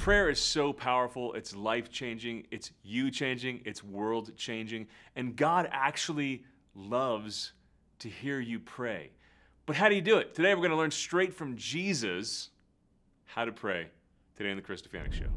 Prayer is so powerful. It's life-changing. It's you-changing. It's world-changing. And God actually loves to hear you pray. But how do you do it? Today we're going to learn straight from Jesus how to pray today on the Chris Stefanick Show.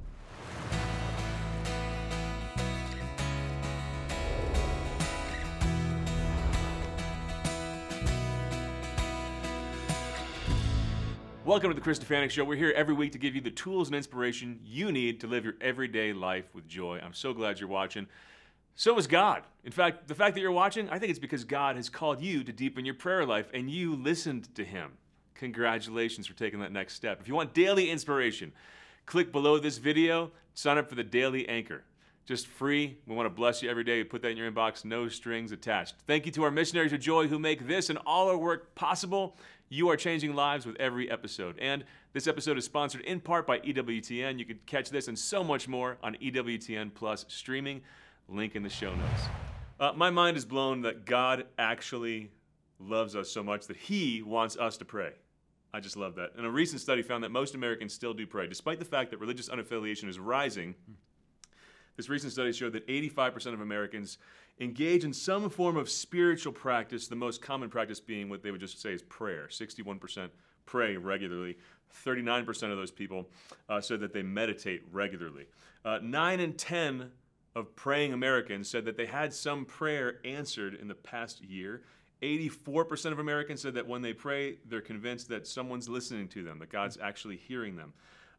Welcome to the Chris Stefanick Show. We're here every week to give you the tools and inspiration you need to live your everyday life with joy. I'm so glad you're watching. So is God. In fact, the fact that you're watching, I think it's because God has called you to deepen your prayer life and you listened to Him. Congratulations for taking that next step. If you want daily inspiration, click below this video, sign up for the Daily Anchor. Just free. We want to bless you every day. Put that in your inbox, no strings attached. Thank you to our missionaries of joy who make this and all our work possible. You are changing lives with every episode. And this episode is sponsored in part by EWTN. You can catch this and so much more on EWTN Plus streaming. Link in the show notes. My mind is blown that God actually loves us so much that He wants us to pray. I just love that. And a recent study found that most Americans still do pray. Despite the fact that religious unaffiliation is rising, this recent study showed that 85% of Americans engage in some form of spiritual practice, the most common practice being what they would just say is prayer. 61% pray regularly. 39% of those people said that they meditate regularly. 9 in 10 of praying Americans said that they had some prayer answered in the past year. 84% of Americans said that when they pray, they're convinced that someone's listening to them, that God's actually hearing them.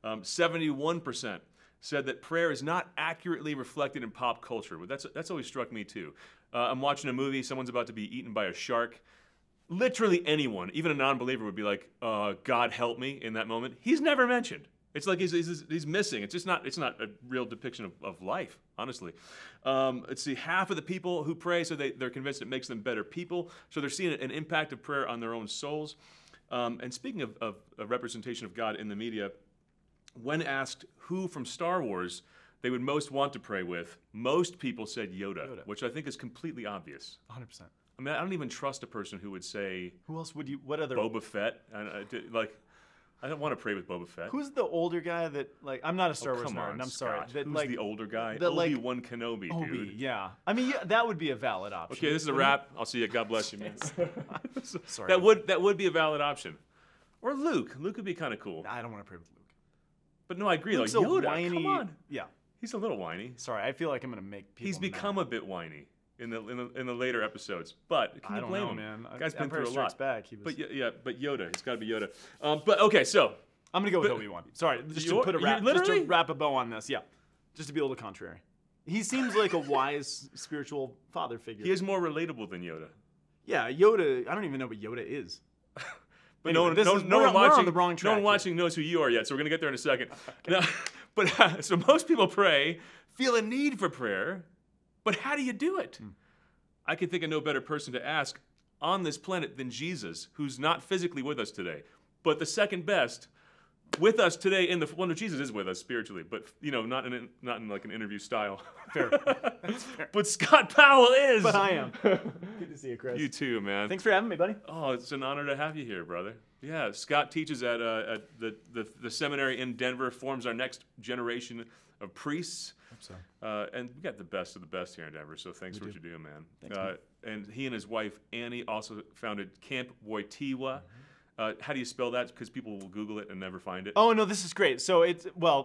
71% said that prayer is not accurately reflected in pop culture. That's always struck me too. I'm watching a movie, someone's about to be eaten by a shark. Literally anyone, even a non-believer, would be like, God help me in that moment. He's never mentioned. It's like he's missing. It's not a real depiction of life, honestly. Let's see, half of the people who pray, so they're convinced it makes them better people. So they're seeing an impact of prayer on their own souls. And speaking of a representation of God in the media, when asked who from Star Wars they would most want to pray with, most people said Yoda. Which I think is completely obvious. 100%. I mean, I don't even trust a person who would say... Who else would you... What other... Boba Fett. I don't want to pray with Boba Fett. Who's the older guy that, like... I'm not a Star Wars come nerd, on, I'm Scott. sorry. That, Who's like, the older guy? that, like, Obi-Wan Kenobi, dude. Obi, yeah. I mean, yeah, that would be a valid option. Okay, this is a wrap. I'll see you. God bless you, man. Sorry. That would be a valid option. Or Luke. Luke would be kind of cool. I don't want to pray with Luke. But no, I agree. Luke's Like a Yoda, whiny... come on. Yeah. He's a little whiny. Sorry, I feel like I'm going to make people He's become a bit whiny in the later episodes. But can you blame him? Man. Guy's been Empire through a Strikes lot. Back, he was... But but Yoda. It's got to be Yoda. But okay, so I'm going to go with Obi-Wan. Sorry, just to wrap a bow on this. Yeah, just to be a little contrary. He seems like a wise spiritual father figure. He is more relatable than Yoda. Yeah, Yoda. I don't even know what Yoda is. But anyway, no one watching, on the wrong track no one watching knows who you are yet, so we're going to get there in a second. Now, but so most people pray, feel a need for prayer, but how do you do it? I can think of no better person to ask on this planet than Jesus, who's not physically with us today, but the second best with us today in the Jesus is with us spiritually, but not in like an interview style. Fair. That's fair. But Scott Powell is. But I am. Good to see you, Chris. You too, man. Thanks for having me, buddy. Oh, it's an honor to have you here, brother. Yeah, Scott teaches at the seminary in Denver, forms our next generation of priests. Hope so. And we got the best of the best here in Denver, so thanks for what you do, man. Thanks, man. And he and his wife, Annie, also founded Camp Wojtyla. How do you spell that? Because people will Google it and never find it. Oh, no, this is great. So it's,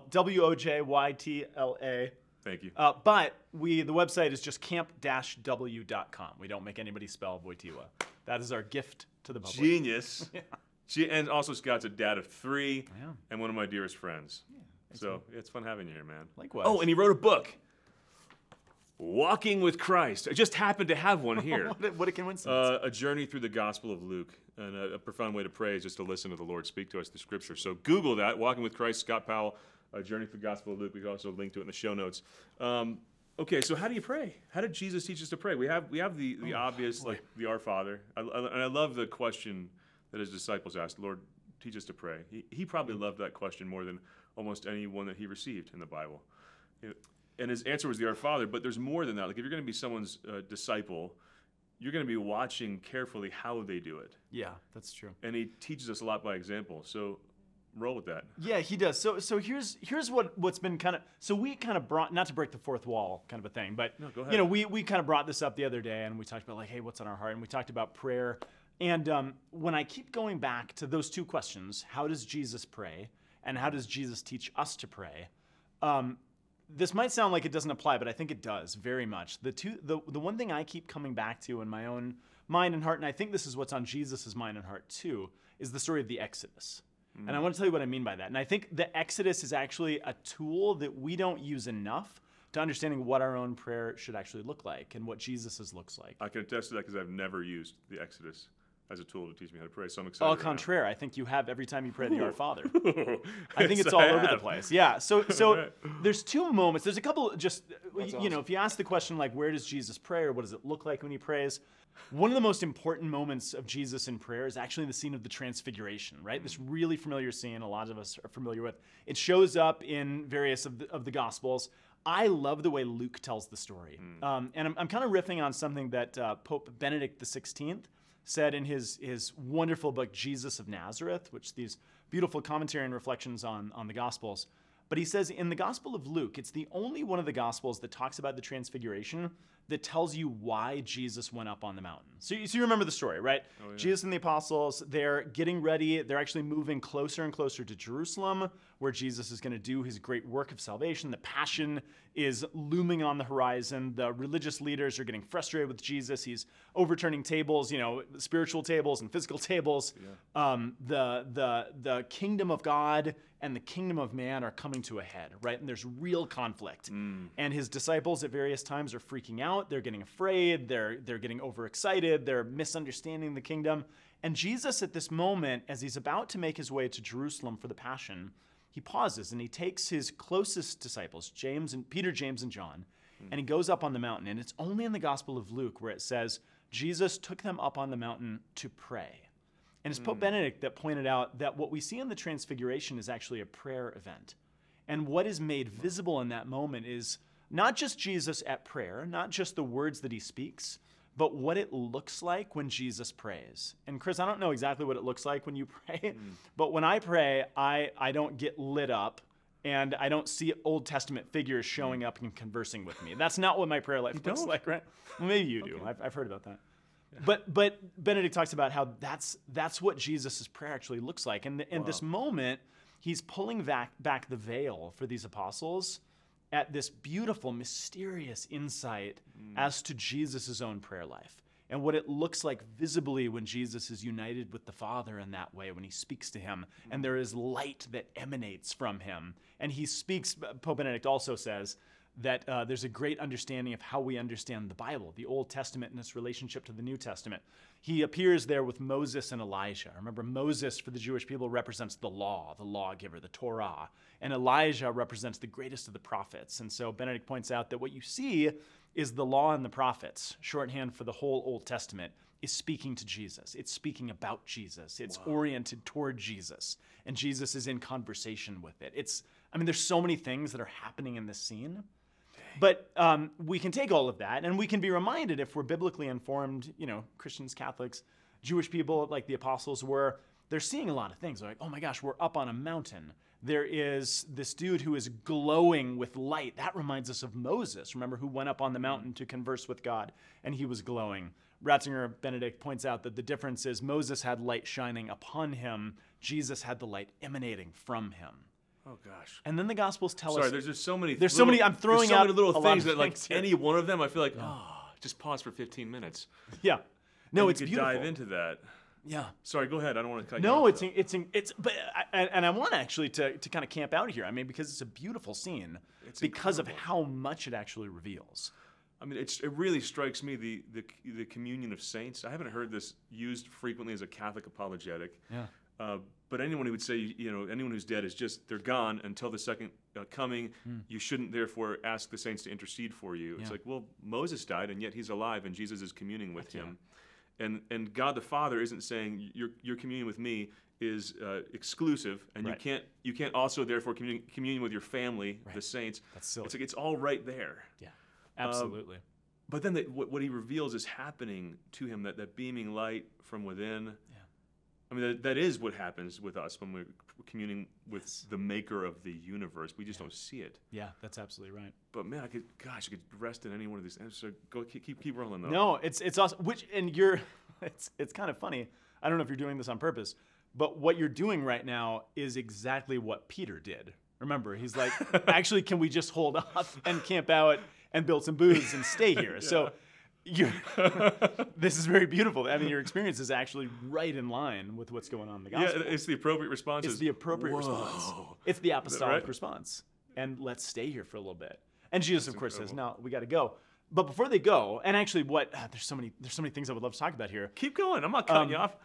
WOJYTLA. Thank you. But the website is just camp-w.com. We don't make anybody spell Wojtyla. That is our gift to the public. Genius. Yeah. And also Scott's a dad of 3 I am. and one of my dearest friends. Yeah, So it's fun having you here, man. Likewise. Oh, and he wrote a book, Walking with Christ. I just happened to have one here. What a coincidence. A journey through the Gospel of Luke. And a profound way to pray is just to listen to the Lord speak to us through Scripture. So Google that, Walking with Christ, Scott Powell, A Journey Through the Gospel of Luke. We can also link to it in the show notes. Okay, so how do you pray? How did Jesus teach us to pray? We have the obvious, like the Our Father. And I love the question that his disciples asked, Lord, teach us to pray. He probably loved that question more than almost any one that he received in the Bible. And his answer was the Our Father, but there's more than that. Like if you're going to be someone's disciple, you're going to be watching carefully how they do it. Yeah, that's true. And he teaches us a lot by example. So roll with that. Yeah, he does. So here's what's been kind of, so we kind of brought, not to break the fourth wall kind of a thing, but No, go ahead. you know, we kind of brought this up the other day, and we talked about like, hey, what's on our heart, and we talked about prayer. And when I keep going back to those two questions, how does Jesus pray, and how does Jesus teach us to pray? This might sound like it doesn't apply, but I think it does very much. The one thing I keep coming back to in my own mind and heart, and I think this is what's on Jesus' mind and heart too, is the story of the Exodus. And I want to tell you what I mean by that. And I think the Exodus is actually a tool that we don't use enough to understanding what our own prayer should actually look like and what Jesus's looks like. I can attest to that because I've never used the Exodus as a tool to teach me how to pray, so I'm excited. Au contraire, I think you have every time you pray the Our Father. I think it's all over the place. Yeah, so right. There's two moments. There's a couple just, you know, if you ask the question like, where does Jesus pray, or what does it look like when he prays? One of the most important moments of Jesus in prayer is actually the scene of the Transfiguration, right? This really familiar scene a lot of us are familiar with. It shows up in various of the Gospels. I love the way Luke tells the story. And I'm kind of riffing on something that Pope Benedict XVI said in his wonderful book, Jesus of Nazareth, which these beautiful commentary and reflections on the Gospels. But he says in the Gospel of Luke, it's the only one of the Gospels that talks about the Transfiguration that tells you why Jesus went up on the mountain. So you remember the story, right? Oh, yeah. Jesus and the apostles, they're getting ready. They're actually moving closer and closer to Jerusalem, where Jesus is going to do his great work of salvation. The passion is looming on the horizon. The religious leaders are getting frustrated with Jesus. He's overturning tables, you know, spiritual tables and physical tables. Yeah. The kingdom of God and the kingdom of man are coming to a head, right? And there's real conflict. And his disciples at various times are freaking out. They're getting afraid. They're getting overexcited. They're misunderstanding the kingdom. And Jesus at this moment, as he's about to make his way to Jerusalem for the Passion, he pauses and he takes his closest disciples, Peter, James, and John, and he goes up on the mountain. And it's only in the Gospel of Luke where it says, Jesus took them up on the mountain to pray. And it's Pope Benedict that pointed out that what we see in the Transfiguration is actually a prayer event. And what is made visible in that moment is not just Jesus at prayer, not just the words that he speaks, but what it looks like when Jesus prays. And Chris, I don't know exactly what it looks like when you pray, but when I pray, I don't get lit up and I don't see Old Testament figures showing up and conversing with me. That's not what my prayer life looks like, right? Well, maybe you do. I've heard about that. Yeah. But Benedict talks about how that's what Jesus' prayer actually looks like. And in this moment, he's pulling back the veil for these apostles at this beautiful, mysterious insight as to Jesus' own prayer life and what it looks like visibly when Jesus is united with the Father in that way, when he speaks to him, and there is light that emanates from him. And he speaks, Pope Benedict also says, that there's a great understanding of how we understand the Bible, the Old Testament and its relationship to the New Testament. He appears there with Moses and Elijah. Remember, Moses for the Jewish people represents the law, the lawgiver, the Torah, and Elijah represents the greatest of the prophets. And so Benedict points out that what you see is the law and the prophets, shorthand for the whole Old Testament, is speaking to Jesus. It's speaking about Jesus. It's oriented toward Jesus, and Jesus is in conversation with it. There's so many things that are happening in this scene. But we can take all of that, and we can be reminded, if we're biblically informed, you know, Christians, Catholics, Jewish people, like the apostles were, they're seeing a lot of things. They're like, oh my gosh, we're up on a mountain. There is this dude who is glowing with light. That reminds us of Moses, remember, who went up on the mountain to converse with God, and he was glowing. Ratzinger Benedict points out that the difference is Moses had light shining upon him. Jesus had the light emanating from him. Oh gosh! And then the Gospels tell us. Sorry, there's just so many. There's so many. I'm throwing out so many little things that, like, here. any one of them, I feel like, just pause for 15 minutes. Yeah. No, it's beautiful. beautiful. Dive into that. Yeah. Sorry, go ahead. I don't want to cut you off. No, it's but I want actually to kind of camp out here. I mean, because it's a beautiful scene because of how much it actually reveals. I mean, it really strikes me the communion of saints. I haven't heard this used frequently as a Catholic apologetic. Yeah. But anyone who would say, you know, anyone who's dead is just, they're gone until the second coming. You shouldn't therefore ask the saints to intercede for you. It's like, well, Moses died and yet he's alive and Jesus is communing with him. And God the Father isn't saying your communion with me is exclusive, and you can't also therefore commune with your family, the saints. That's silly. It's like it's all right there. Yeah, absolutely. But then what he reveals is happening to him, that beaming light from within. I mean, that is what happens with us when we're communing with the maker of the universe. We just don't see it. Yeah, that's absolutely right. But man, I could rest in any one of these. So go keep rolling though. No, it's awesome. It's kind of funny. I don't know if you're doing this on purpose, but what you're doing right now is exactly what Peter did. Remember, he's like, actually, can we just hold off and camp out and build some booths and stay here? Yeah. So this is very beautiful. I mean, your experience is actually right in line with what's going on in the gospel. Yeah, it's the appropriate response. It's the appropriate response. It's the apostolic response. And let's stay here for a little bit. And Jesus, of course, says, "No, we got to go." But before they go, and actually, there's so many things I would love to talk about here. Keep going. I'm not cutting you off.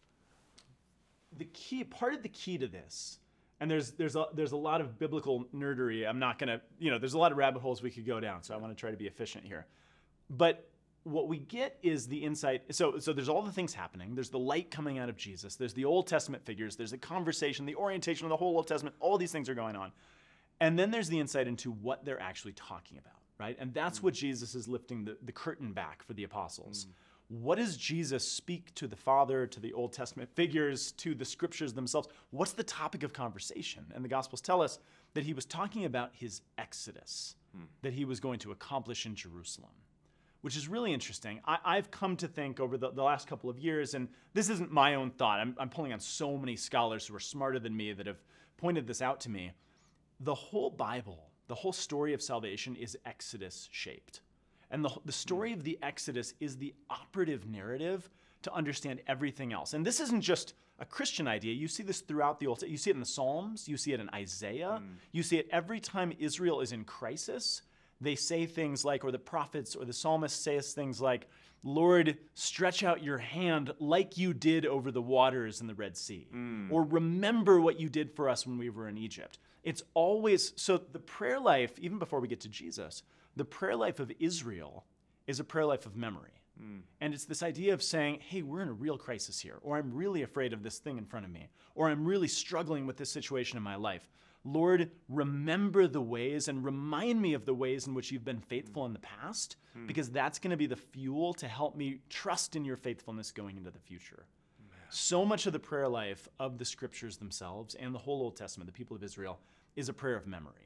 Part of the key to this, and there's a lot of biblical nerdery. I'm not gonna, there's a lot of rabbit holes we could go down. So I want to try to be efficient here. But what we get is the insight. So there's all the things happening. There's the light coming out of Jesus. There's the Old Testament figures. There's the conversation, the orientation of the whole Old Testament. All these things are going on. And then there's the insight into what they're actually talking about, right? And that's what Jesus is lifting the curtain back for the apostles. What does Jesus speak to the Father, to the Old Testament figures, to the scriptures themselves? What's the topic of conversation? And the Gospels tell us that he was talking about his exodus that he was going to accomplish in Jerusalem, which is really interesting. I've come to think over the last couple of years, and this isn't my own thought. I'm pulling on so many scholars who are smarter than me that have pointed this out to me. The whole Bible, the whole story of salvation is Exodus shaped. And the story of the Exodus is the operative narrative to understand everything else. And this isn't just a Christian idea. You see this throughout the Old Testament. You see it in the Psalms. You see it in Isaiah. You see it every time Israel is in crisis. They say things like, or the prophets or the psalmist says things like, "Lord, stretch out your hand like you did over the waters in the Red Sea." Or remember what you did for us when we were in Egypt. It's always, so the prayer life, even before we get to Jesus, the prayer life of Israel is a prayer life of memory. And it's this idea of saying, hey, we're in a real crisis here, or I'm really afraid of this thing in front of me, or I'm really struggling with this situation in my life. Lord, remember the ways and remind me of the ways in which you've been faithful in the past, because that's going to be the fuel to help me trust in your faithfulness going into the future. So much of the prayer life of the scriptures themselves and the whole Old Testament, the people of Israel, is a prayer of memory.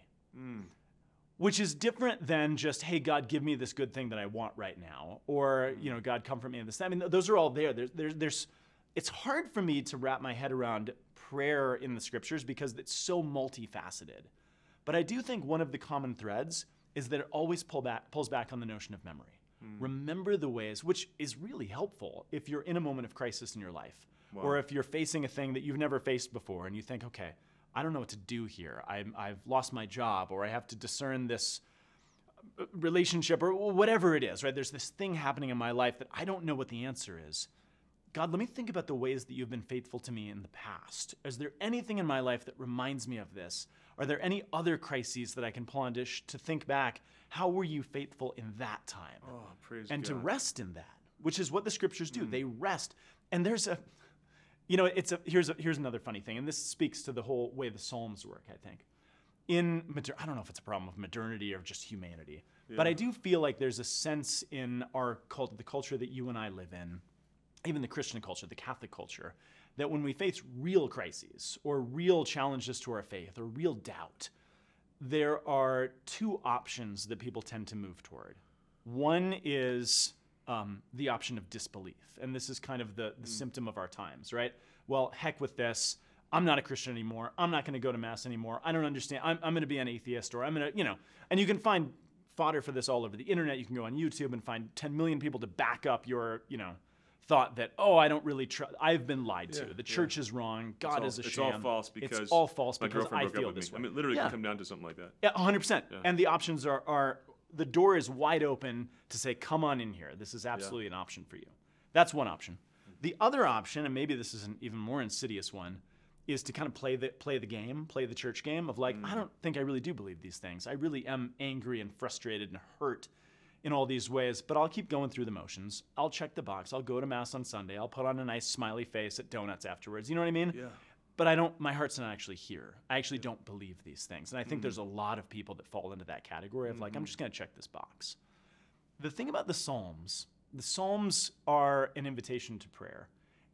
Which is different than just, hey, God, give me this good thing that I want right now, or God, comfort me in this. I mean, those are all there. It's hard for me to wrap my head around prayer in the scriptures because it's so multifaceted. But I do think one of the common threads is that it always pulls back on the notion of memory. Remember the ways, which is really helpful if you're in a moment of crisis in your life, or if you're facing a thing that you've never faced before, and you think, okay, I don't know what to do here. I've lost my job, or I have to discern this relationship, or whatever it is, right? There's this thing happening in my life that I don't know what the answer is. God, let me think about the ways that you've been faithful to me in the past. Is there anything in my life that reminds me of this? Are there any other crises that I can pull on to think back? How were you faithful in that time? Oh, praise and God. To rest in that, which is what the scriptures do. They rest. And there's here's another funny thing, and this speaks to the whole way the Psalms work, I think. I don't know if it's a problem of modernity or just humanity, but I do feel like there's a sense in our the culture that you and I live in, even the Christian culture, the Catholic culture, that when we face real crises or real challenges to our faith or real doubt, there are two options that people tend to move toward. One is the option of disbelief. And this is kind of the symptom of our times, right? Well, heck with this. I'm not a Christian anymore. I'm not going to go to Mass anymore. I don't understand. I'm going to be an atheist, or I'm going to, and you can find fodder for this all over the internet. You can go on YouTube and find 10 million people to back up your, thought that, I don't really trust. I've been lied to. The church is wrong. God is a sham. It's all false because it's all false my because girlfriend I broke feel up with this me. way. I mean, literally can come down to something like that. Yeah, 100%. Yeah. And the options are the door is wide open to say, come on in here. This is absolutely an option for you. That's one option. The other option, and maybe this is an even more insidious one, is to kind of play the game, play the church game of like, I don't think I really do believe these things. I really am angry and frustrated and hurt in all these ways, but I'll keep going through the motions. I'll check the box. I'll go to Mass on Sunday. I'll put on a nice smiley face at donuts afterwards. You know what I mean? Yeah. But my heart's not actually here. I actually don't believe these things. And I think there's a lot of people that fall into that category of like, I'm just going to check this box. The thing about the Psalms are an invitation to prayer.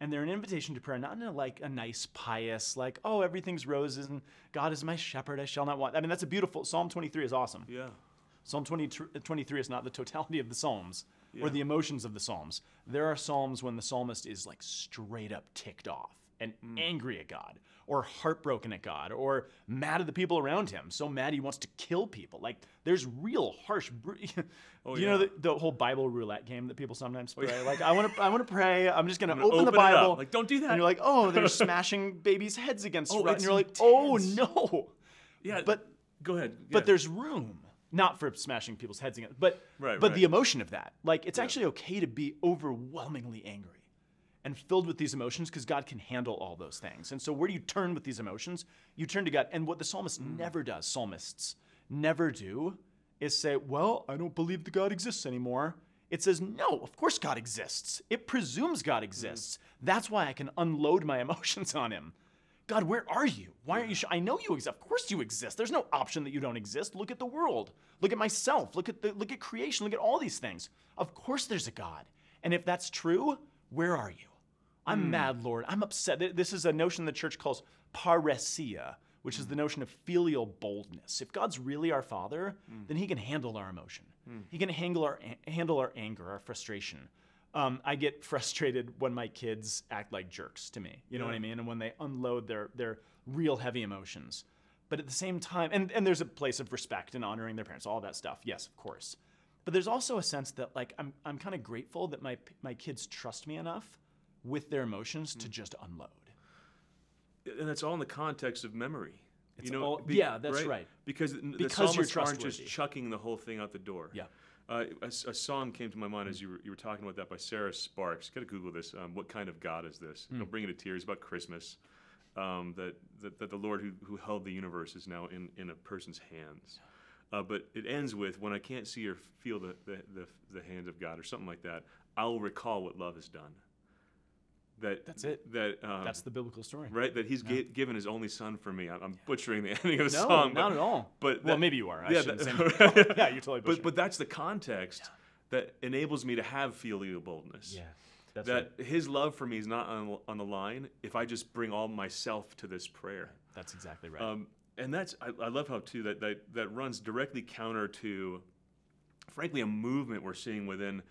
And they're an invitation to prayer, not in a nice, pious, like, oh, everything's roses and God is my shepherd, I shall not want. I mean, that's a beautiful, Psalm 23 is awesome. Yeah. Psalm 23 is not the totality of the Psalms Yeah. or the emotions of the Psalms. There are Psalms when the psalmist is like straight up ticked off and angry at God or heartbroken at God or mad at the people around him. So mad he wants to kill people. Like there's real harsh, you know the whole Bible roulette game that people sometimes play? Like I want to pray. I'm just going to open the open it up. Bible. Like, don't do that. And you're like, oh, they're smashing babies' heads against Oh, and it's you're like, intense. oh no. Yeah. But go ahead. but Yeah. there's room, not for smashing people's heads against, but Right, but right. the emotion of that. Like it's actually okay to be overwhelmingly angry and filled with these emotions because God can handle all those things. And so where do you turn with these emotions? You turn to God. And what the psalmist never does, psalmists never do, is say, well, I don't believe that God exists anymore. It says, no, of course God exists. It presumes God exists. That's why I can unload my emotions on him. God, where are you? Why aren't you? I know you exist. Of course you exist. There's no option that you don't exist. Look at the world. Look at myself. Look at creation. Look at all these things. Of course there's a God. And if that's true, where are you? I'm mad, Lord. I'm upset. This is a notion the church calls parousia, which is the notion of filial boldness. If God's really our Father, then he can handle our emotion. He can handle our anger, our frustration. I get frustrated when my kids act like jerks to me. You know what I mean? And when they unload their real heavy emotions. But at the same time, and there's a place of respect and honoring their parents, all that stuff. Yes, of course. But there's also a sense that like I'm kind of grateful that my kids trust me enough with their emotions to just unload. And that's all in the context of memory. It's all- yeah, that's right. Because Because the you're psalmists aren't trustworthy. just chucking the whole thing out the door. Yeah. A song came to my mind as you were talking about that by Sarah Sparks. Got to Google this. What kind of God is this? Don't bring it to tears. About Christmas. That the Lord who held the universe is now in a person's hands. But it ends with, when I can't see or feel the hands of God or something like that, I'll recall what love has done. That's it. That's the biblical story. Right, that he's given his only son for me. I'm butchering the ending of the No, song. not at all. But Well, maybe you are. I yeah, shouldn't that- say yeah, you're totally butchering. but that's the context that enables me to have filial boldness. Yeah, that's that right. his love for me is not on the line if I just bring all myself to this prayer. That's exactly right. And that's I love how too that runs directly counter to, frankly, a movement we're seeing within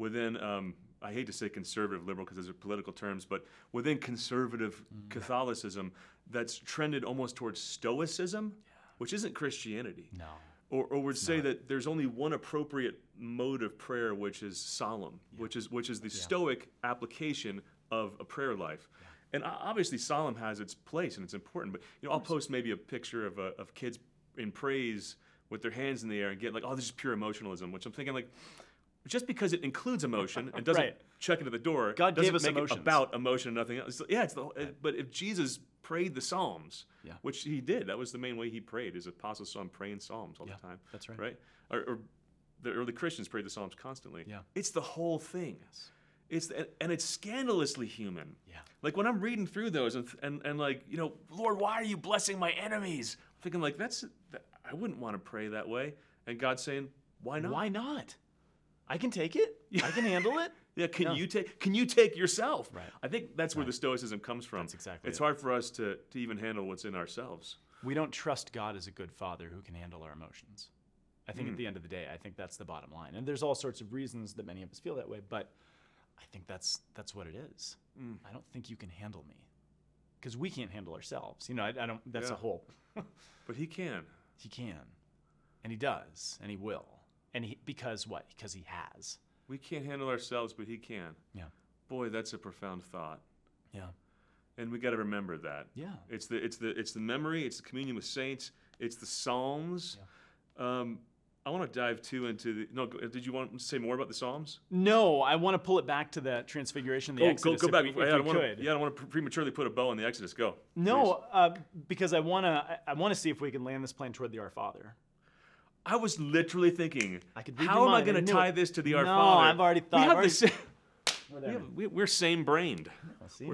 I hate to say conservative liberal because those are political terms, but within conservative Catholicism that's trended almost towards stoicism, which isn't Christianity. No. Or would say that there's only one appropriate mode of prayer, which is solemn, which is the Stoic application of a prayer life. And obviously, solemn has its place and it's important. But I'll post maybe a picture of kids in praise with their hands in the air and get like, oh, this is pure emotionalism, which I'm thinking like, just because it includes emotion and doesn't Right. check into the door, God doesn't gave us make emotions. it about emotion and nothing else. Yeah, but if Jesus prayed the Psalms, which he did, that was the main way he prayed. His apostles saw him praying Psalms all the time. That's right. Right? Or the early Christians prayed the Psalms constantly. Yeah. It's the whole thing. And it's scandalously human. Yeah. Like when I'm reading through those and like, Lord, why are you blessing my enemies? I'm thinking like, I wouldn't want to pray that way. And God's saying, why not? Why not? I can take it. I can handle it. Yeah, can you take yourself? Right. I think that's where the Stoicism comes from. That's exactly It's it. hard for us to even handle what's in ourselves. We don't trust God as a good father who can handle our emotions. I think at the end of the day, I think that's the bottom line. And there's all sorts of reasons that many of us feel that way, but I think that's what it is. I don't think you can handle me because we can't handle ourselves. I don't. That's a whole. But he can. He can, and he does, and he will, and because what? Because he has. We can't handle ourselves, but he can. Yeah. Boy, that's a profound thought. Yeah. And we got to remember that. Yeah. It's the memory. It's the communion with saints. It's the Psalms. Yeah. I want to dive into the. No, did you want to say more about the Psalms? No, I want to pull it back to the Transfiguration, the Exodus. Go back. If we I don't could. want to prematurely put a bow on the Exodus. Go. No, because I want to see if we can land this plane toward the Our Father. I was literally thinking, I could read how your am I mind. going I to knew tie it. this to the Our No, Father? I've already thought. We have I've already- the same. We're there. We're same-brained. See?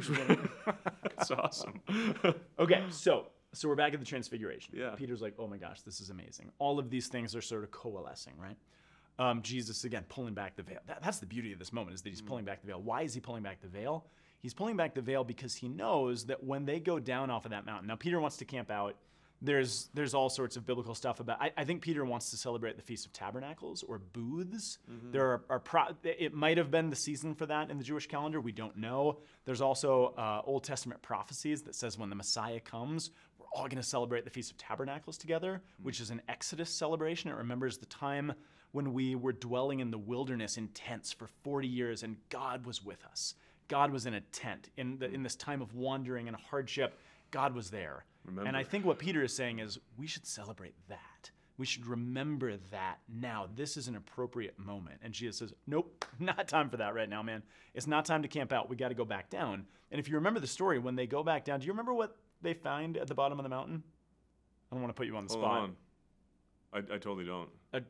It's awesome. Okay, so we're back at the Transfiguration. Yeah. Peter's like, oh my gosh, this is amazing. All of these things are sort of coalescing, right? Jesus, again, pulling back the veil. That's the beauty of this moment, is that he's pulling back the veil. Why is he pulling back the veil? He's pulling back the veil because he knows that when they go down off of that mountain, now Peter wants to camp out. There's all sorts of biblical stuff about. I think Peter wants to celebrate the Feast of Tabernacles or booths. There it might have been the season for that in the Jewish calendar. We don't know. There's also Old Testament prophecies that says when the Messiah comes, we're all going to celebrate the Feast of Tabernacles together, which is an Exodus celebration. It remembers the time when we were dwelling in the wilderness in tents for 40 years, and God was with us. God was in a tent in this time of wandering and hardship. God was there. Remember. And I think what Peter is saying is we should celebrate that. We should remember that now. This is an appropriate moment. And Jesus says, nope, not time for that right now, man. It's not time to camp out. We got to go back down. And if you remember the story, when they go back down, do you remember what they find at the bottom of the mountain? I don't want to put you on the Hold spot. on. I totally don't.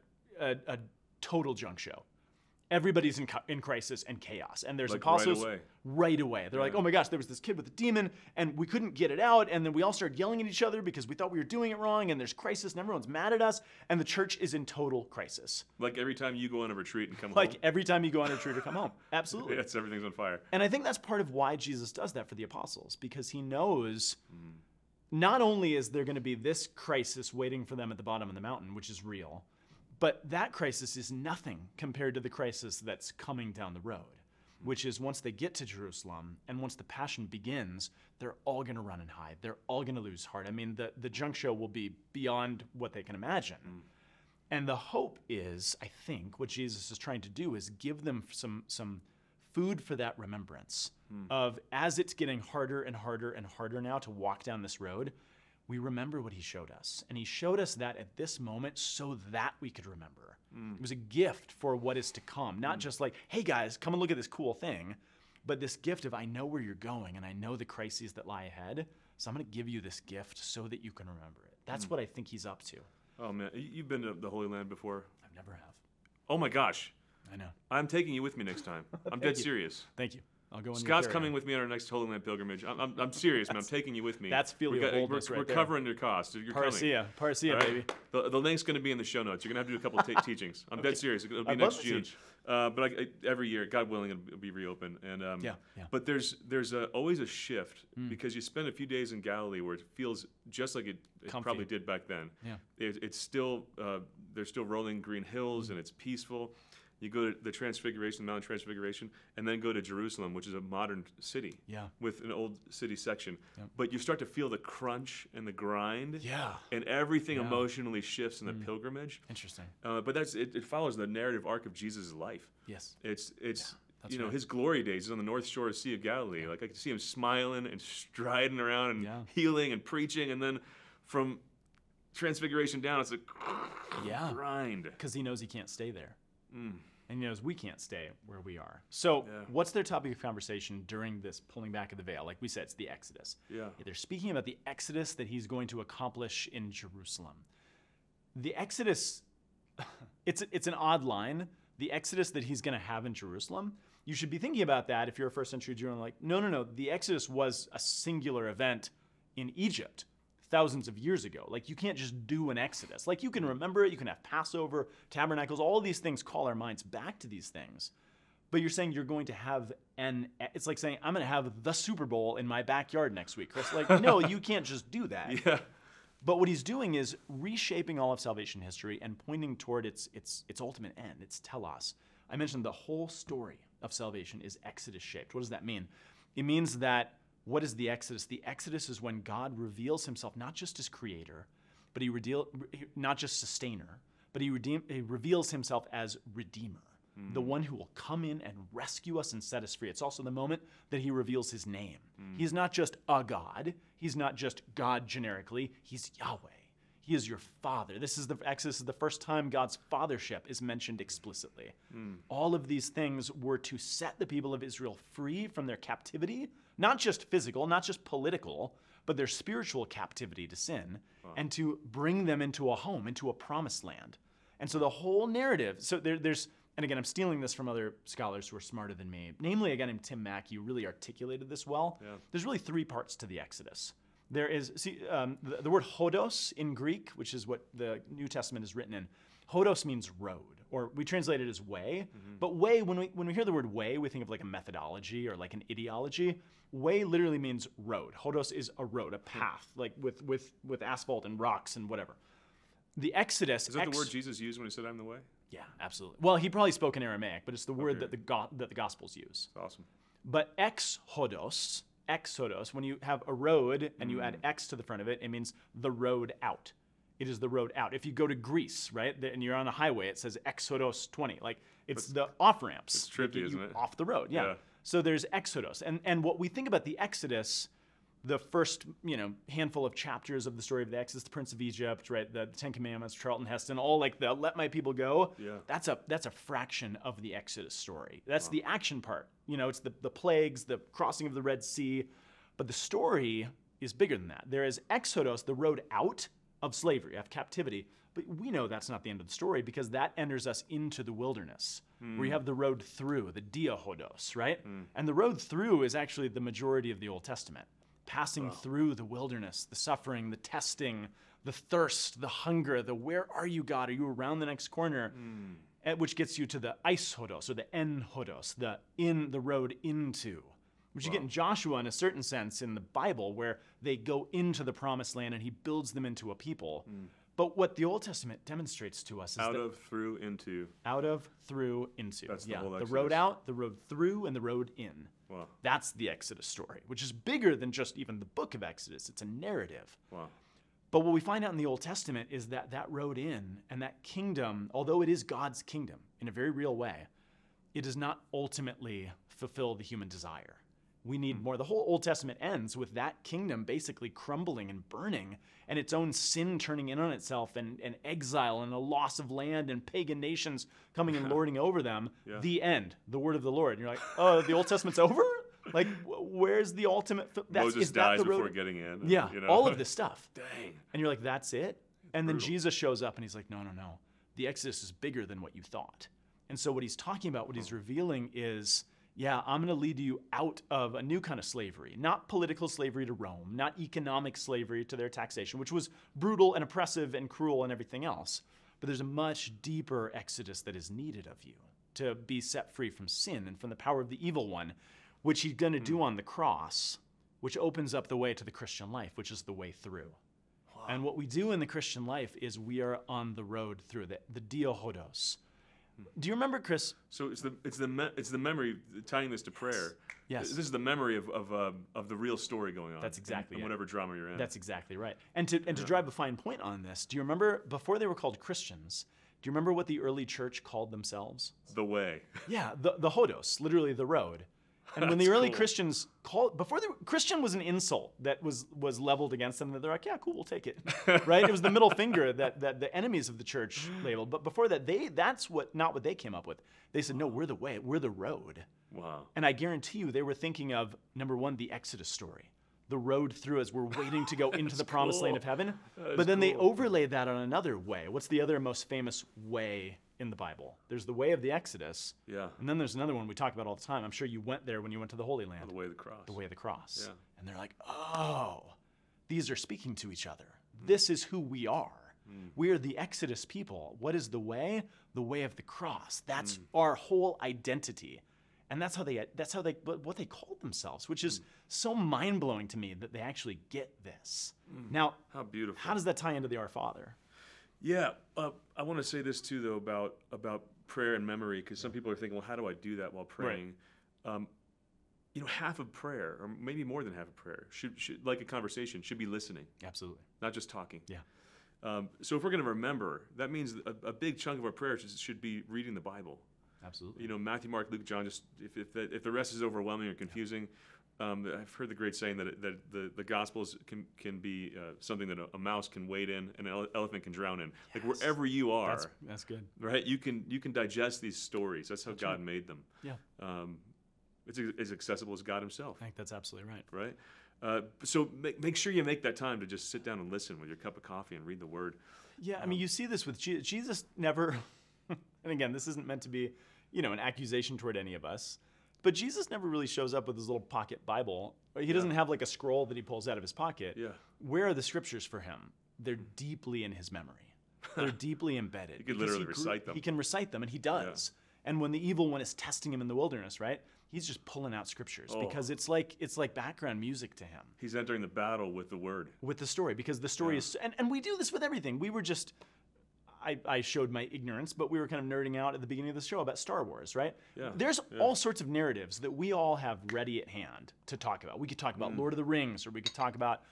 A total junk show. Everybody's in crisis and chaos. And there's Like apostles right away. They're like, oh my gosh, there was this kid with a demon and we couldn't get it out. And then we all started yelling at each other because we thought we were doing it wrong. And there's crisis and everyone's mad at us. And the church is in total crisis. Like every time you go on a retreat and come Like home. every time you go on a retreat or come home. Absolutely. Yes, everything's on fire. And I think that's part of why Jesus does that for the apostles, because he knows not only is there going to be this crisis waiting for them at the bottom of the mountain, which is real, but that crisis is nothing compared to the crisis that's coming down the road, which is once they get to Jerusalem and once the passion begins, they're all going to run and hide. They're all going to lose heart. I mean, the junk show will be beyond what they can imagine. And the hope is, I think, what Jesus is trying to do is give them some food for that remembrance of as it's getting harder and harder and harder now to walk down this road, we remember what he showed us. And he showed us that at this moment so that we could remember. It was a gift for what is to come. Not just like, hey guys, come and look at this cool thing, but this gift of I know where you're going and I know the crises that lie ahead, so I'm going to give you this gift so that you can remember it. That's what I think he's up to. Oh man, you've been to the Holy Land before? I've never have. Oh my gosh. I know. I'm taking you with me next time. I'm dead you. serious. Thank you. I'll go in Scott's coming with me on our next Holy Land pilgrimage. I'm serious, man. I'm taking you with me. That's filial boldness we're right there. covering your cost. You're coming. Parcia, All right? baby. The link's going to be in the show notes. You're going to have to do a couple of teachings. I'm dead serious. It'll be I'd love next to June. teach. But every year, God willing, it'll be reopened. And Yeah. But there's always a shift because you spend a few days in Galilee where it feels just like it probably did back then. Yeah. It's still there's still rolling green hills and it's peaceful. You go to the Transfiguration, Mount Transfiguration, and then go to Jerusalem, which is a modern city with an old city section. Yeah. But you start to feel the crunch and the grind. Yeah. And everything emotionally shifts in the pilgrimage. Interesting. But it follows the narrative arc of Jesus' life. Yes. It's that's right. right. His glory days is on the North Shore of the Sea of Galilee. Like I can see him smiling and striding around and healing and preaching, and then from Transfiguration down, it's a grind. Because he knows he can't stay there. And he knows we can't stay where we are. So what's their topic of conversation during this pulling back of the veil? Like we said, it's the Exodus. Yeah. They're speaking about the Exodus that he's going to accomplish in Jerusalem. The Exodus, it's an odd line. The Exodus that he's going to have in Jerusalem, you should be thinking about that if you're a first century Jew and like, no. The Exodus was a singular event in Egypt thousands of years ago. Like you can't just do an Exodus. Like you can remember it, you can have Passover, tabernacles, all of these things call our minds back to these things. But you're saying you're going to have it's like saying, I'm going to have the Super Bowl in my backyard next week, Chris. Like, no, you can't just do that. Yeah. But what he's doing is reshaping all of salvation history and pointing toward its ultimate end, its telos. I mentioned the whole story of salvation is Exodus shaped. What does that mean? It means that what is the Exodus? The Exodus is when God reveals himself not just as creator, but not just sustainer, but he reveals himself as redeemer, the one who will come in and rescue us and set us free. It's also the moment that he reveals his name. He's not just a God. He's not just God generically. He's Yahweh. He is your father. The Exodus is the first time God's fathership is mentioned explicitly. All of these things were to set the people of Israel free from their captivity, not just physical, not just political, but their spiritual captivity to sin, and to bring them into a home, into a promised land. And so the whole narrative, so there's, and again, I'm stealing this from other scholars who are smarter than me, namely a guy named Tim Mackey who really articulated this well. Yeah. There's really three parts to the Exodus. There is, the word hodos in Greek, which is what the New Testament is written in, hodos means road, or we translate it as way. But way, when we hear the word way, we think of like a methodology or like an ideology. Way literally means road. Hodos is a road, a path, like with asphalt and rocks and whatever. The Exodus. Is that the word Jesus used when he said, "I'm the way"? Yeah, absolutely. Well, he probably spoke in Aramaic, but it's the word that the Gospels use. That's awesome. But exodos, when you have a road and you add X to the front of it, it means the road out. It is the road out. If you go to Greece, right, and you're on a highway, it says Exodus 20. Like, it's the off-ramps. It's trippy, isn't it? Off the road, yeah. So there's Exodus. And what we think about the Exodus, the first, handful of chapters of the story of the Exodus, the Prince of Egypt, right, the Ten Commandments, Charlton Heston, all like the let my people go. Yeah. That's a fraction of the Exodus story. That's the action part. It's the plagues, the crossing of the Red Sea. But the story is bigger than that. There is Exodus, the road out of slavery, of captivity. But we know that's not the end of the story because that enters us into the wilderness, where you have the road through, the diahodos, right? And the road through is actually the majority of the Old Testament. Passing through the wilderness, the suffering, the testing, the thirst, the hunger, the where are you, God? Are you around the next corner? Which gets you to the eishodos, or the en-hodos, the road into. Which you get in Joshua in a certain sense in the Bible, where they go into the promised land and he builds them into a people. But what the Old Testament demonstrates to us is out of, through, into. Out of, through, into. That's the whole Exodus. The road out, the road through, and the road in. Wow. That's the Exodus story, which is bigger than just even the book of Exodus. It's a narrative. Wow. But what we find out in the Old Testament is that road in and that kingdom, although it is God's kingdom in a very real way, it does not ultimately fulfill the human desire. We need more. The whole Old Testament ends with that kingdom basically crumbling and burning, and its own sin turning in on itself, and exile and a loss of land and pagan nations coming and lording over them. The end, the word of the Lord. And you're like, oh, the Old Testament's over? Like, where's the ultimate? Moses dies before getting in. Yeah, all of this stuff. Dang. And you're like, that's it? And then Jesus shows up and he's like, no. The Exodus is bigger than what you thought. And so what he's talking about, what he's revealing is, I'm going to lead you out of a new kind of slavery, not political slavery to Rome, not economic slavery to their taxation, which was brutal and oppressive and cruel and everything else. But there's a much deeper exodus that is needed of you to be set free from sin and from the power of the evil one, which he's going to do on the cross, which opens up the way to the Christian life, which is the way through. Wow. And what we do in the Christian life is we are on the road through the diahodos. Do you remember, Chris? So it's the memory, tying this to prayer. Yes. This is the memory of the real story going on. That's exactly in whatever drama you're in. That's exactly right. And to drive a fine point on this, do you remember before they were called Christians? Do you remember what the early church called themselves? The way. Yeah, the hodos, literally the road. And when the early Christians Christian was an insult that was leveled against them. They're like, yeah, cool, we'll take it, right? It was the middle finger that the enemies of the church labeled. But before that, that's not what they came up with. They said, no, we're the way, we're the road. Wow. And I guarantee you, they were thinking of number one, the Exodus story, the road through as we're waiting to go into the promised land of heaven. But then they overlaid that on another way. What's the other most famous way in the Bible? There's the way of the Exodus. Yeah. And then there's another one we talk about all the time. I'm sure you went there when you went to the Holy Land. The way of the cross. The way of the cross. Yeah. And they're like, oh, these are speaking to each other. This is who we are. We are the Exodus people. What is the way? The way of the cross. That's our whole identity. And that's how what they called themselves, which is so mind-blowing to me that they actually get this. Now, how beautiful. How does that tie into the Our Father? Yeah, I want to say this too, though, about prayer and memory, because some people are thinking, well, how do I do that while praying? Right. Half of prayer, or maybe more than half of prayer, should like a conversation, should be listening. Absolutely. Not just talking. Yeah. So if we're going to remember, that means a big chunk of our prayer should be reading the Bible. Absolutely. Matthew, Mark, Luke, John. Just if the rest is overwhelming or confusing, I've heard the great saying that the Gospels can be something that a mouse can wade in and an elephant can drown in. Yes. Like wherever you are, that's good. Right? You can digest these stories. That's how God made them. Yeah. It's as accessible as God Himself. I think that's absolutely right. Right. So make sure you make that time to just sit down and listen with your cup of coffee and read the Word. Yeah. I mean, you see this with Jesus. Jesus never. And again, this isn't meant to be, an accusation toward any of us. But Jesus never really shows up with his little pocket Bible. He doesn't have like a scroll that he pulls out of his pocket. Yeah. Where are the scriptures for him? They're deeply in his memory. They're deeply embedded. He could literally recite them. He can recite them, and he does. Yeah. And when the evil one is testing him in the wilderness, right? He's just pulling out scriptures because it's like background music to him. He's entering the battle with the word. With the story, because the story is, and we do this with everything. We were just, I showed my ignorance, but we were kind of nerding out at the beginning of the show about Star Wars, right? Yeah. There's all sorts of narratives that we all have ready at hand to talk about. We could talk about Lord of the Rings, or we could talk about,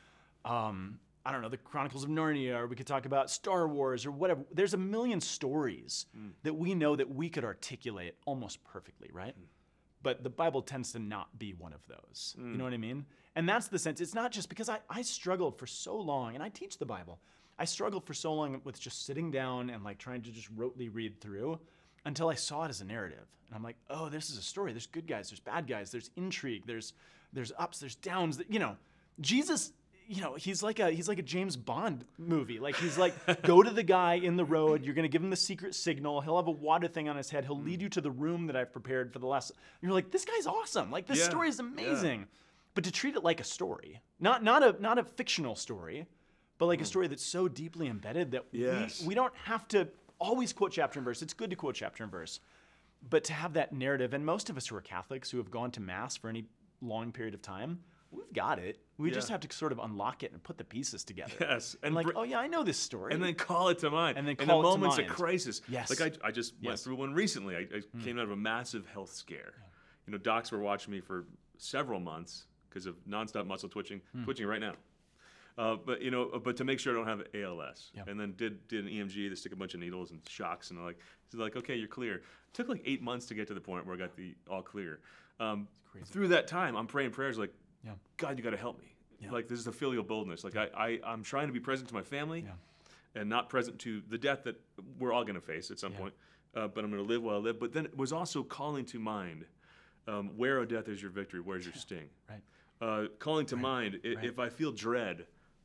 I don't know, the Chronicles of Narnia, or we could talk about Star Wars, or whatever. There's a million stories that we know that we could articulate almost perfectly, right? But the Bible tends to not be one of those. You know what I mean? And that's the sense. It's not just because I struggled for so long, and I teach the Bible. I struggled for so long with just sitting down and like trying to just rotely read through until I saw it as a narrative. And I'm like, oh, this is a story. There's good guys, there's bad guys, there's intrigue, there's ups, there's downs. You know, Jesus, you know, he's like a James Bond movie. Like he's like, go to the guy in the road. You're gonna give him the secret signal. He'll have a water thing on his head. He'll lead you to the room that I've prepared for the last. You're like, this guy's awesome. Like this story is amazing. But to treat it like a story, not a fictional story, but like a story that's so deeply embedded that we don't have to always quote chapter and verse. It's good to quote chapter and verse, but to have that narrative. And most of us who are Catholics who have gone to Mass for any long period of time, we've got it. We just have to sort of unlock it and put the pieces together. Yes. And like, oh yeah, I know this story. And then call it to mind. And then in call the it to moments mind. of crisis. Yes. Like I just went through one recently. I came out of a massive health scare. You know, docs were watching me for several months because of nonstop muscle twitching right now. But you know, but to make sure I don't have ALS, and then did an EMG. They stick a bunch of needles and shocks, and they're like, okay, you're clear. It took like 8 months to get to the point where I got the all clear. Through that time, I'm praying prayers like, God, you got to help me. Like this is the filial boldness. Like I'm trying to be present to my family, and not present to the death that we're all going to face at some point. But I'm going to live while I live. But then it was also calling to mind, where, O death, is your victory? Where's your sting? Calling to mind, if I feel dread,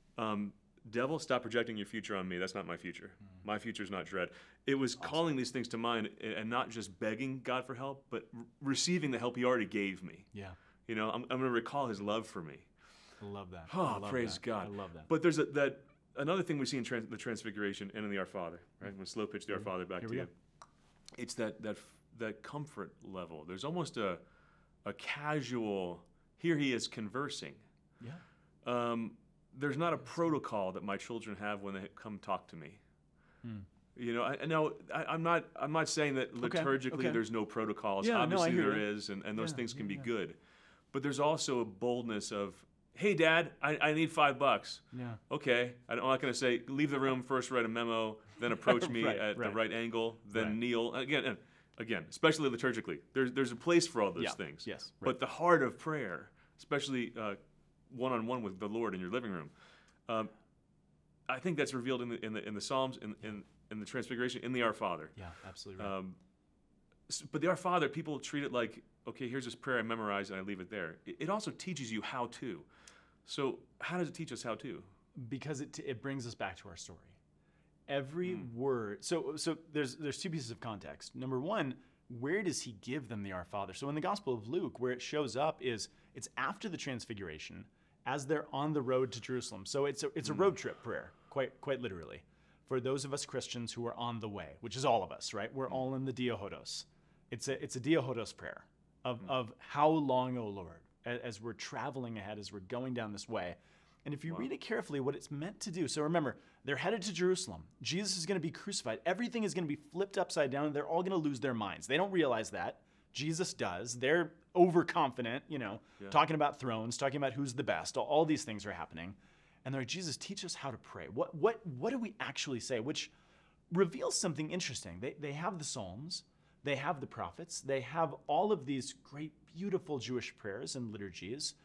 devil, stop projecting your future on me. That's not my future. My future is not dread. It was calling these things to mind and not just begging God for help, but receiving the help he already gave me. You know, I'm going to recall his love for me. I love that. Oh, praise God. I love that. But there's another thing we see in the Transfiguration and in the Our Father, right? When slow pitch the Our Father back to you. It's that comfort level. There's almost a casual, here he is conversing. There's not a protocol that my children have when they come talk to me. You know, I'm not saying that liturgically there's no protocols. Obviously there is, and those things can be good. But there's also a boldness of, hey, Dad, I need $5. Okay, I'm not going to say leave the room first, write a memo, then approach me at the right angle, then kneel again. Again, especially liturgically, there's a place for all those things. But the heart of prayer, especially one-on-one with the Lord in your living room, I think that's revealed in the Psalms, in the Transfiguration, in the Our Father. Yeah, absolutely right. But the Our Father, people treat it like, okay, here's this prayer I memorize and I leave it there. It also teaches you how to. So how does it teach us how to? Because it brings us back to our story. Every word. So there's two pieces of context. Number one, where does he give them the Our Father? So in the Gospel of Luke, where it shows up is it's after the Transfiguration, as they're on the road to Jerusalem. So it's a road trip prayer, quite literally, for those of us Christians who are on the way, which is all of us, right? We're all in the Diohodos. It's a Diohodos prayer of how long, O Lord, as we're traveling ahead, as we're going down this way. And if you read it carefully, what it's meant to do. So remember, they're headed to Jerusalem. Jesus is going to be crucified. Everything is going to be flipped upside down. And they're all going to lose their minds. They don't realize that. Jesus does. They're overconfident, talking about thrones, talking about who's the best. All these things are happening. And they're like, Jesus, teach us how to pray. What do we actually say? Which reveals something interesting. They have the Psalms. They have the prophets. They have all of these great, beautiful Jewish prayers and liturgies.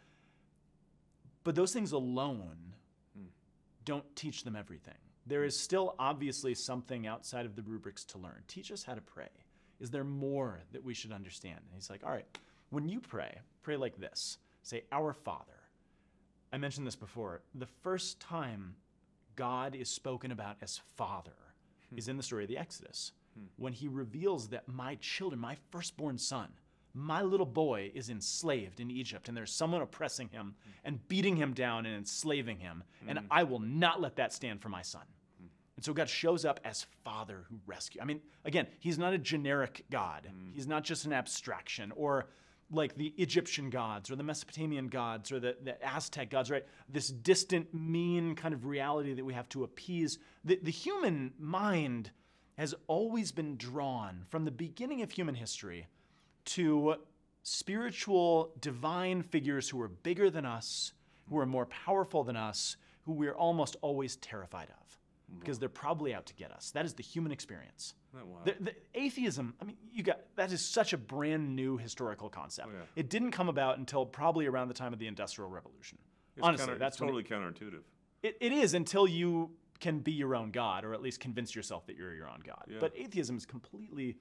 But those things alone don't teach them everything. There is still obviously something outside of the rubrics to learn. Teach us how to pray. Is there more that we should understand? And he's like, all right, when you pray like this. Say, Our Father. I mentioned this before. The first time God is spoken about as Father is in the story of the Exodus, when he reveals that my children, my firstborn son, my little boy is enslaved in Egypt, and there's someone oppressing him and beating him down and enslaving him, and I will not let that stand for my son. And so God shows up as Father who rescues. I mean, again, he's not a generic God. He's not just an abstraction, or like the Egyptian gods or the Mesopotamian gods or the Aztec gods, right? This distant, mean kind of reality that we have to appease. The human mind has always been drawn from the beginning of human history to spiritual, divine figures who are bigger than us, who are more powerful than us, who we're almost always terrified of because they're probably out to get us. That is the human experience. Oh, wow. The atheism, I mean, that is such a brand new historical concept. Oh, yeah. It didn't come about until probably around the time of the Industrial Revolution. It's Honestly, that's totally counterintuitive. It is until you can be your own God, or at least convince yourself that you're your own God. Yeah. But atheism is completely,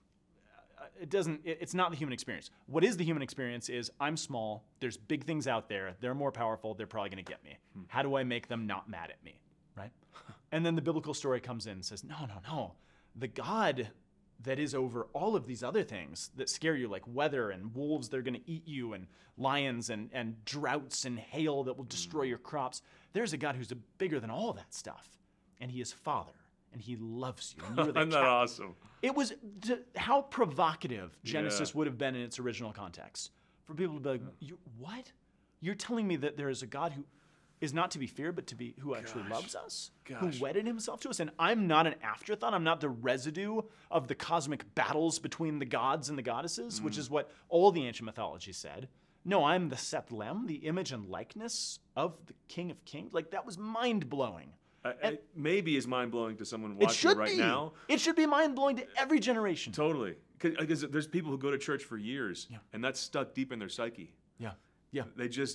it's not the human experience. What is the human experience is I'm small, there's big things out there, they're more powerful, they're probably going to get me. How do I make them not mad at me, right? And then the biblical story comes in and says, no. The God that is over all of these other things that scare you, like weather and wolves that are going to eat you, and lions and droughts and hail that will destroy your crops. There's a God who's bigger than all that stuff. And he is Father, and he loves you. And you are the Isn't that awesome? It was how provocative Genesis would have been in its original context. For people to be like, what? You're telling me that there is a God who is not to be feared, but who actually loves us, who wedded himself to us. And I'm not an afterthought. I'm not the residue of the cosmic battles between the gods and the goddesses, which is what all the ancient mythology said. No, I'm the Seth Lem, the image and likeness of the King of Kings. Like, that was mind-blowing. Maybe is mind-blowing to someone watching right now. It should be mind-blowing to every generation. Totally. Because there's people who go to church for years, and that's stuck deep in their psyche. Yeah. They just,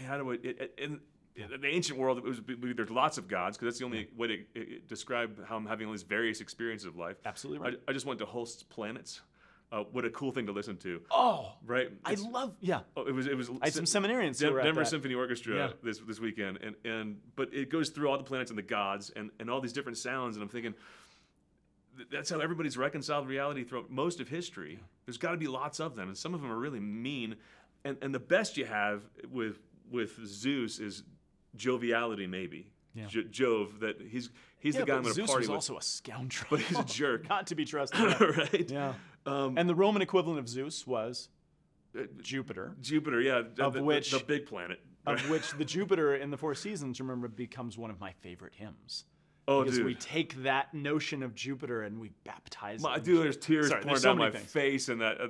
in the ancient world, there's lots of gods, because that's the only way to describe how I'm having all these various experiences of life. Absolutely right. I just went to Holst's Planets. What a cool thing to listen to. Oh, right. I love. Yeah. Oh, it was. I had some seminarians who were at Denver that. Symphony Orchestra this weekend, but it goes through all the planets and the gods and all these different sounds, and I'm thinking that's how everybody's reconciled reality throughout most of history. There's got to be lots of them, and some of them are really mean, and the best you have with Zeus is joviality, maybe. Yeah. Jove, that he's the guy I'm going to party with. Zeus was also a scoundrel. But he's a jerk. Not to be trusted. Right? Yeah. And the Roman equivalent of Zeus was Jupiter. Jupiter, yeah. The big planet. Of which the Jupiter in the Four Seasons, remember, becomes one of my favorite hymns. Oh, because dude. we take that notion of Jupiter and we baptize it. Dude, there's tears pouring down my things. face and that.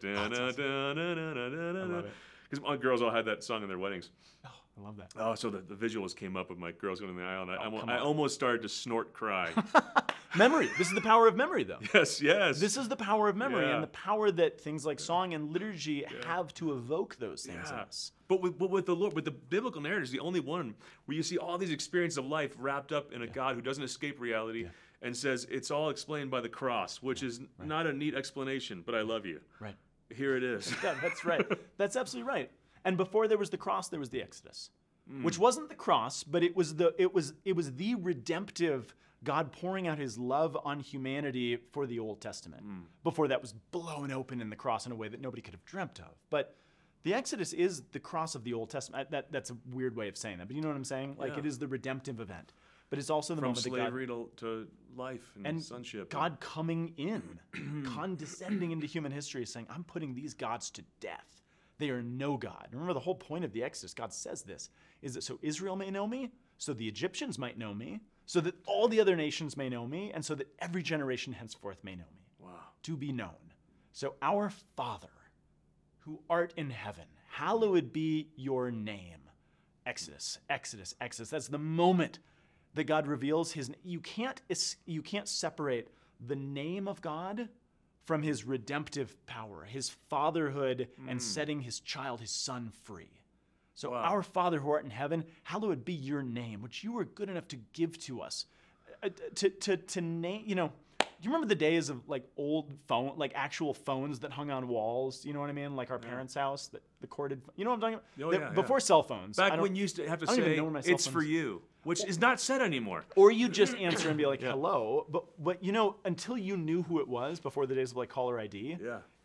I love it. Because my girls all had that song in their weddings. Oh, I love that. Oh, so the visuals came up with my girls going in the aisle, and I almost started to snort cry. Memory. This is the power of memory, though. Yes. This is the power of memory, and the power that things like song and liturgy have to evoke those things in us. But with the Lord, with the biblical narrative is the only one where you see all these experiences of life wrapped up in a God who doesn't escape reality and says it's all explained by the cross, which is not a neat explanation, but I love you. Right. Here it is. Yeah, that's right. That's absolutely right. And before there was the cross, there was the Exodus, which wasn't the cross, but it was the redemptive God pouring out his love on humanity for the Old Testament. Before that was blown open in the cross in a way that nobody could have dreamt of. But the Exodus is the cross of the Old Testament. That's a weird way of saying that, but you know what I'm saying? Like, it is the redemptive event. But it's also the moment that God... From slavery to life and sonship. God coming in, condescending into human history, saying, I'm putting these gods to death. They are no God. Remember, the whole point of the Exodus, God says this, is that so Israel may know me, so the Egyptians might know me, so that all the other nations may know me, and so that every generation henceforth may know me. Wow. To be known. So our Father, who art in heaven, hallowed be your name. Exodus, Exodus, Exodus. That's the moment that God reveals his. You can't separate the name of God from his redemptive power, his fatherhood, and setting his child, his son, free. So our Father who art in heaven, hallowed be your name, which you were good enough to give to us. To name, you know, do you remember the days of like old phone, like actual phones that hung on walls? You know what I mean? Like our parents' house, the corded. You know what I'm talking about? Before cell phones. Back when you used to have to say, "It's for you," which is not said anymore. Or you just answer and be like, "Hello," but you know, until you knew who it was before the days of like caller ID.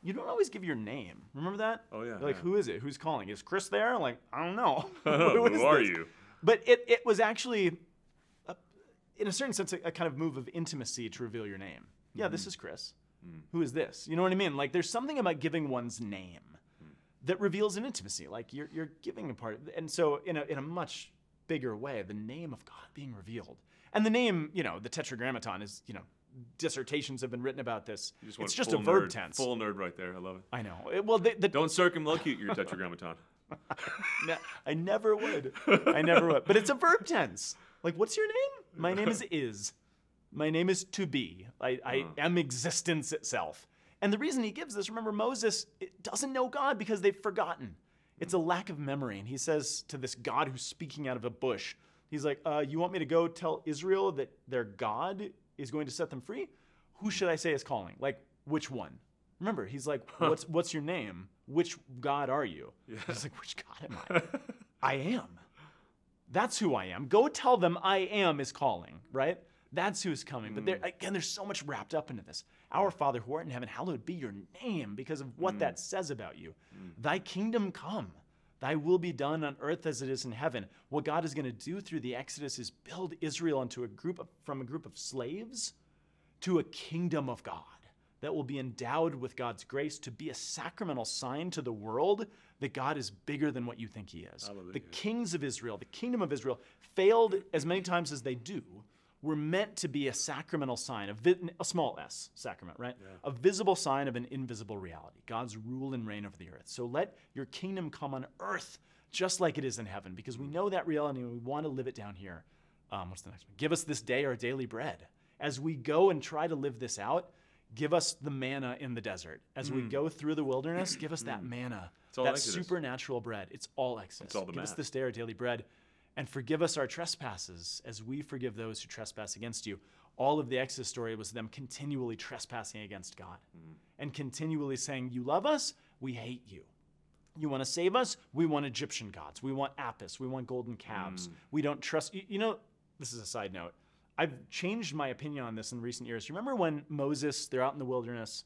you don't always give your name. Remember that? Oh, yeah. You're like, who is it? Who's calling? Is Chris there? I'm like, I don't know. Who are you? But it was actually, in a certain sense, a kind of move of intimacy to reveal your name. Yeah, this is Chris. Who is this? You know what I mean? Like, there's something about giving one's name that reveals an intimacy. Like, you're giving a part. And so, in a much bigger way, the name of God being revealed. And the name, the Tetragrammaton is, dissertations have been written about this. It's just a verb tense. Full nerd right there. I love it. I know. Well, don't circumlocute your Tetragrammaton. I never would. But it's a verb tense. Like, what's your name? My name is. My name is to be. I am existence itself. And the reason he gives this, remember, Moses doesn't know God because they've forgotten. It's a lack of memory. And he says to this God who's speaking out of a bush, he's like, you want me to go tell Israel that their God is going to set them free? Who should I say is calling? Like, which one? Remember, he's like, what's your name? Which God are you? Yeah. He's like, which God am I? I am. That's who I am. Go tell them I am is calling, right? That's who's coming. But there's so much wrapped up into this. Our Father who art in heaven, hallowed be your name, because of what that says about you. Thy kingdom come. Thy will be done on earth as it is in heaven. What God is going to do through the Exodus is build Israel into from a group of slaves to a kingdom of God that will be endowed with God's grace to be a sacramental sign to the world that God is bigger than what you think he is. Hallelujah. The kings of Israel, the kingdom of Israel, failed as many times as they do, were meant to be a sacramental sign, a small s sacrament, right? Yeah. A visible sign of an invisible reality, God's rule and reign over the earth. So let your kingdom come on earth just like it is in heaven, because we know that reality and we want to live it down here. What's the next one? Give us this day our daily bread. As we go and try to live this out, give us the manna in the desert. As we go through the wilderness, give us that manna, that Exodus. Supernatural bread. It's all Exodus. It's all the give us this day our daily bread. And forgive us our trespasses as we forgive those who trespass against you. All of the Exodus story was them continually trespassing against God and continually saying, you love us, we hate you. You want to save us, we want Egyptian gods. We want Apis, we want golden calves. We don't trust, this is a side note. I've changed my opinion on this in recent years. Remember when they're out in the wilderness,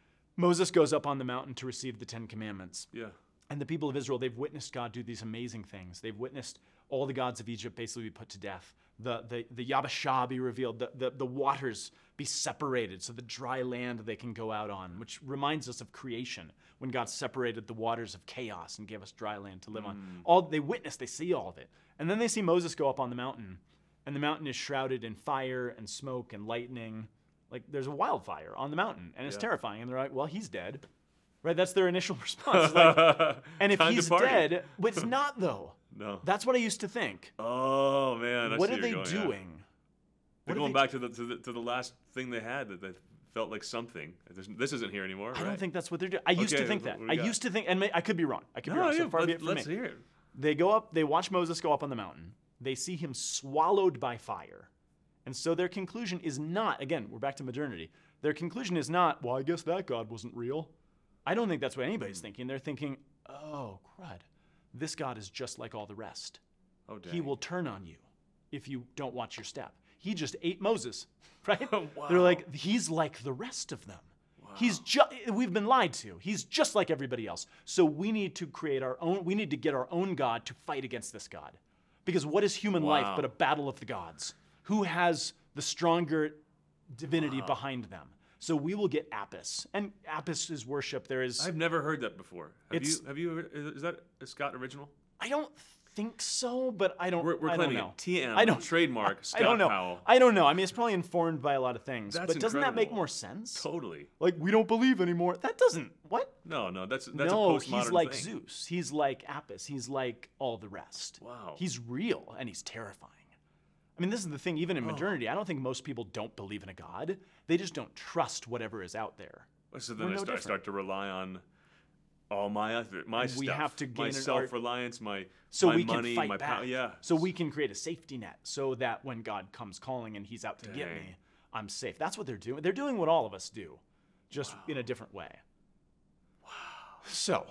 Moses goes up on the mountain to receive the 10 Commandments. Yeah. And the people of Israel, they've witnessed God do these amazing things. They've witnessed all the gods of Egypt basically be put to death. The Yabashah be revealed, the waters be separated so the dry land they can go out on, which reminds us of creation when God separated the waters of chaos and gave us dry land to live on. They witness, they see all of it. And then they see Moses go up on the mountain, and the mountain is shrouded in fire and smoke and lightning. Like, there's a wildfire on the mountain, and it's terrifying. And they're like, well, he's dead. Right? That's their initial response. Like, and if he's dead, but it's not, though. No. That's what I used to think. Oh, man. What are they doing? Yeah. They're going back to the last thing they had that felt like something. This isn't here anymore, right? I don't think that's what they're doing. I used to think that. I used to think, and I could be wrong. So far be it from me. Let's hear it. They go up, they watch Moses go up on the mountain. They see him swallowed by fire. And so their conclusion is not, again, we're back to modernity. Their conclusion is not, well, I guess that God wasn't real. I don't think that's what anybody's thinking. They're thinking, oh, crud. This God is just like all the rest. Oh, dang. He will turn on you if you don't watch your step. He just ate Moses, right? Wow. They're like, he's like the rest of them. Wow. We've been lied to. He's just like everybody else. So we need to create our own, we need to get our own God to fight against this God. Because what is human life but a battle of the gods? Who has the stronger divinity behind them? So we will get Apis. And Apis is worship. I've never heard that before. Have you? Is that a Scott original? I don't think so, but I don't. We're claiming know. TM. I don't trademark. Scott I don't know. Powell. I don't know. I mean, it's probably informed by a lot of things. That's but doesn't that make incredible. more sense? Totally. Like, we don't believe anymore. That doesn't. What? No, that's a postmodern thing. No, he's like Zeus. He's like Apis. He's like all the rest. Wow. He's real and he's terrifying. I mean, this is the thing. Even in modernity, I don't think most people don't believe in a God. They just don't trust whatever is out there. So then I start to rely on all my stuff. We have to gain my self-reliance, my we money, can fight my back. power. Yeah. So we can create a safety net so that when God comes calling and he's out to get me, I'm safe. That's what they're doing. They're doing what all of us do, just in a different way. Wow. So,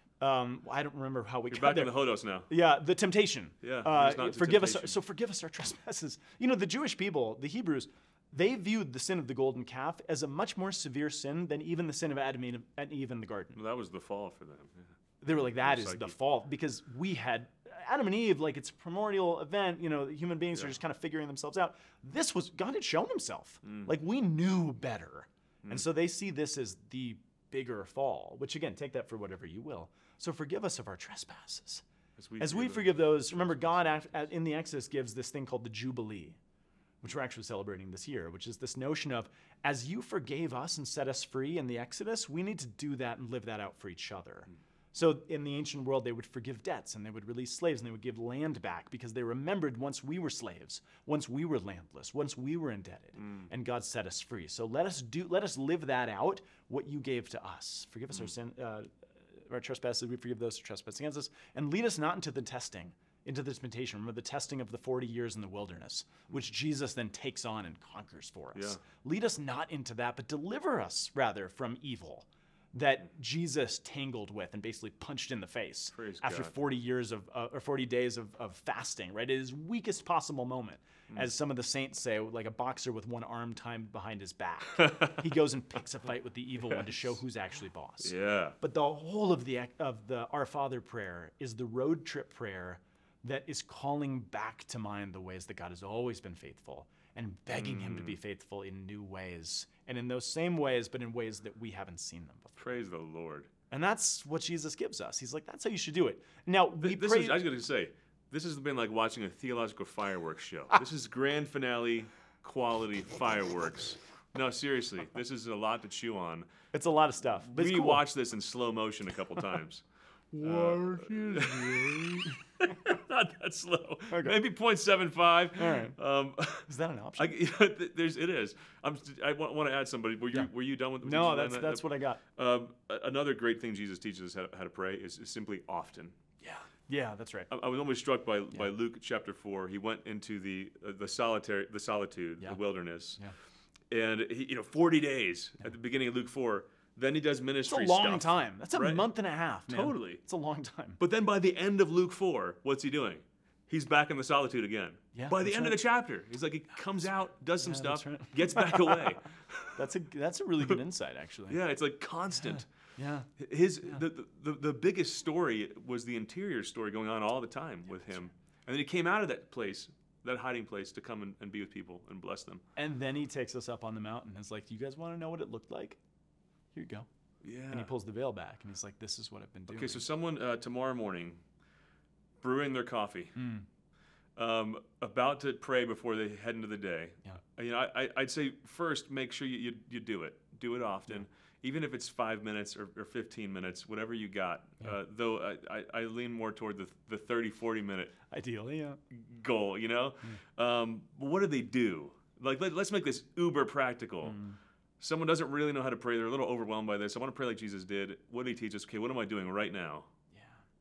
I don't remember how we You're got back there. in the Hodos now. Yeah, the temptation. Yeah. Forgive us our trespasses. You know, the Jewish people, the Hebrews, they viewed the sin of the golden calf as a much more severe sin than even the sin of Adam and Eve in the garden. Well, that was the fall for them. Yeah. They were like, that is psyche. the fault, because we had Adam and Eve, like it's a primordial event, human beings are just kind of figuring themselves out. This was, God had shown himself. Like we knew better. And so they see this as the bigger fall, which again, take that for whatever you will. So forgive us of our trespasses. As we forgive those, remember God in the Exodus gives this thing called the Jubilee, which we're actually celebrating this year, which is this notion of, as you forgave us and set us free in the Exodus, we need to do that and live that out for each other. So in the ancient world, they would forgive debts and they would release slaves and they would give land back because they remembered once we were slaves, once we were landless, once we were indebted, and God set us free. So let us live that out, what you gave to us. Forgive us our sin, our trespasses, we forgive those who trespass against us, and lead us not into the temptation. Remember the testing of the 40 years in the wilderness, which Jesus then takes on and conquers for us. Yeah. Lead us not into that, but deliver us rather from evil that Jesus tangled with and basically punched in the face after 40 years or 40 days of fasting, right? At his weakest possible moment. As some of the saints say, like a boxer with one arm tied behind his back. He goes and picks a fight with the evil one to show who's actually boss. Yeah. But the whole of the Our Father prayer is the road trip prayer that is calling back to mind the ways that God has always been faithful and begging him to be faithful in new ways. And in those same ways, but in ways that we haven't seen them before. Praise the Lord. And that's what Jesus gives us. He's like, that's how you should do it. Now, I was going to say, this has been like watching a theological fireworks show. This is grand finale quality fireworks. No, seriously, this is a lot to chew on. It's a lot of stuff. But We watched this in slow motion a couple times. What is it? Not that slow. Okay. Maybe 0.75. All right. Is that an option? It is. I want to add somebody. Were you done with? No, that's what I got. Another great thing Jesus teaches us how to pray is simply often. Yeah, that's right. I was always struck by Luke chapter 4. He went into the solitude, the wilderness, and he, 40 days at the beginning of Luke 4. Then he does ministry It's a long stuff, time. That's a month and a half, man. Totally. It's a long time. But then by the end of Luke 4, what's he doing? He's back in the solitude again. Yeah, by the end of the chapter, he's like, he comes out, does some stuff, gets back away. That's a really good insight, actually. Yeah, it's like constant. Yeah. The biggest story was the interior story going on all the time with him. And then he came out of that place, that hiding place, to come and be with people and bless them. And then he takes us up on the mountain and is like, you guys want to know what it looked like? Here you go. Yeah. And he pulls the veil back and he's like, this is what I've been doing. Okay, so someone tomorrow morning, brewing their coffee, about to pray before they head into the day. Yeah. I'd say first, make sure you do it. Do it often. Even if it's 5 minutes or 15 minutes, whatever you got. Though I lean more toward the 30, 40 minute ideally, goal, But what do they do? Like, let's make this uber practical. Someone doesn't really know how to pray. They're a little overwhelmed by this. I want to pray like Jesus did. What did he teach us? Okay, what am I doing right now? Yeah.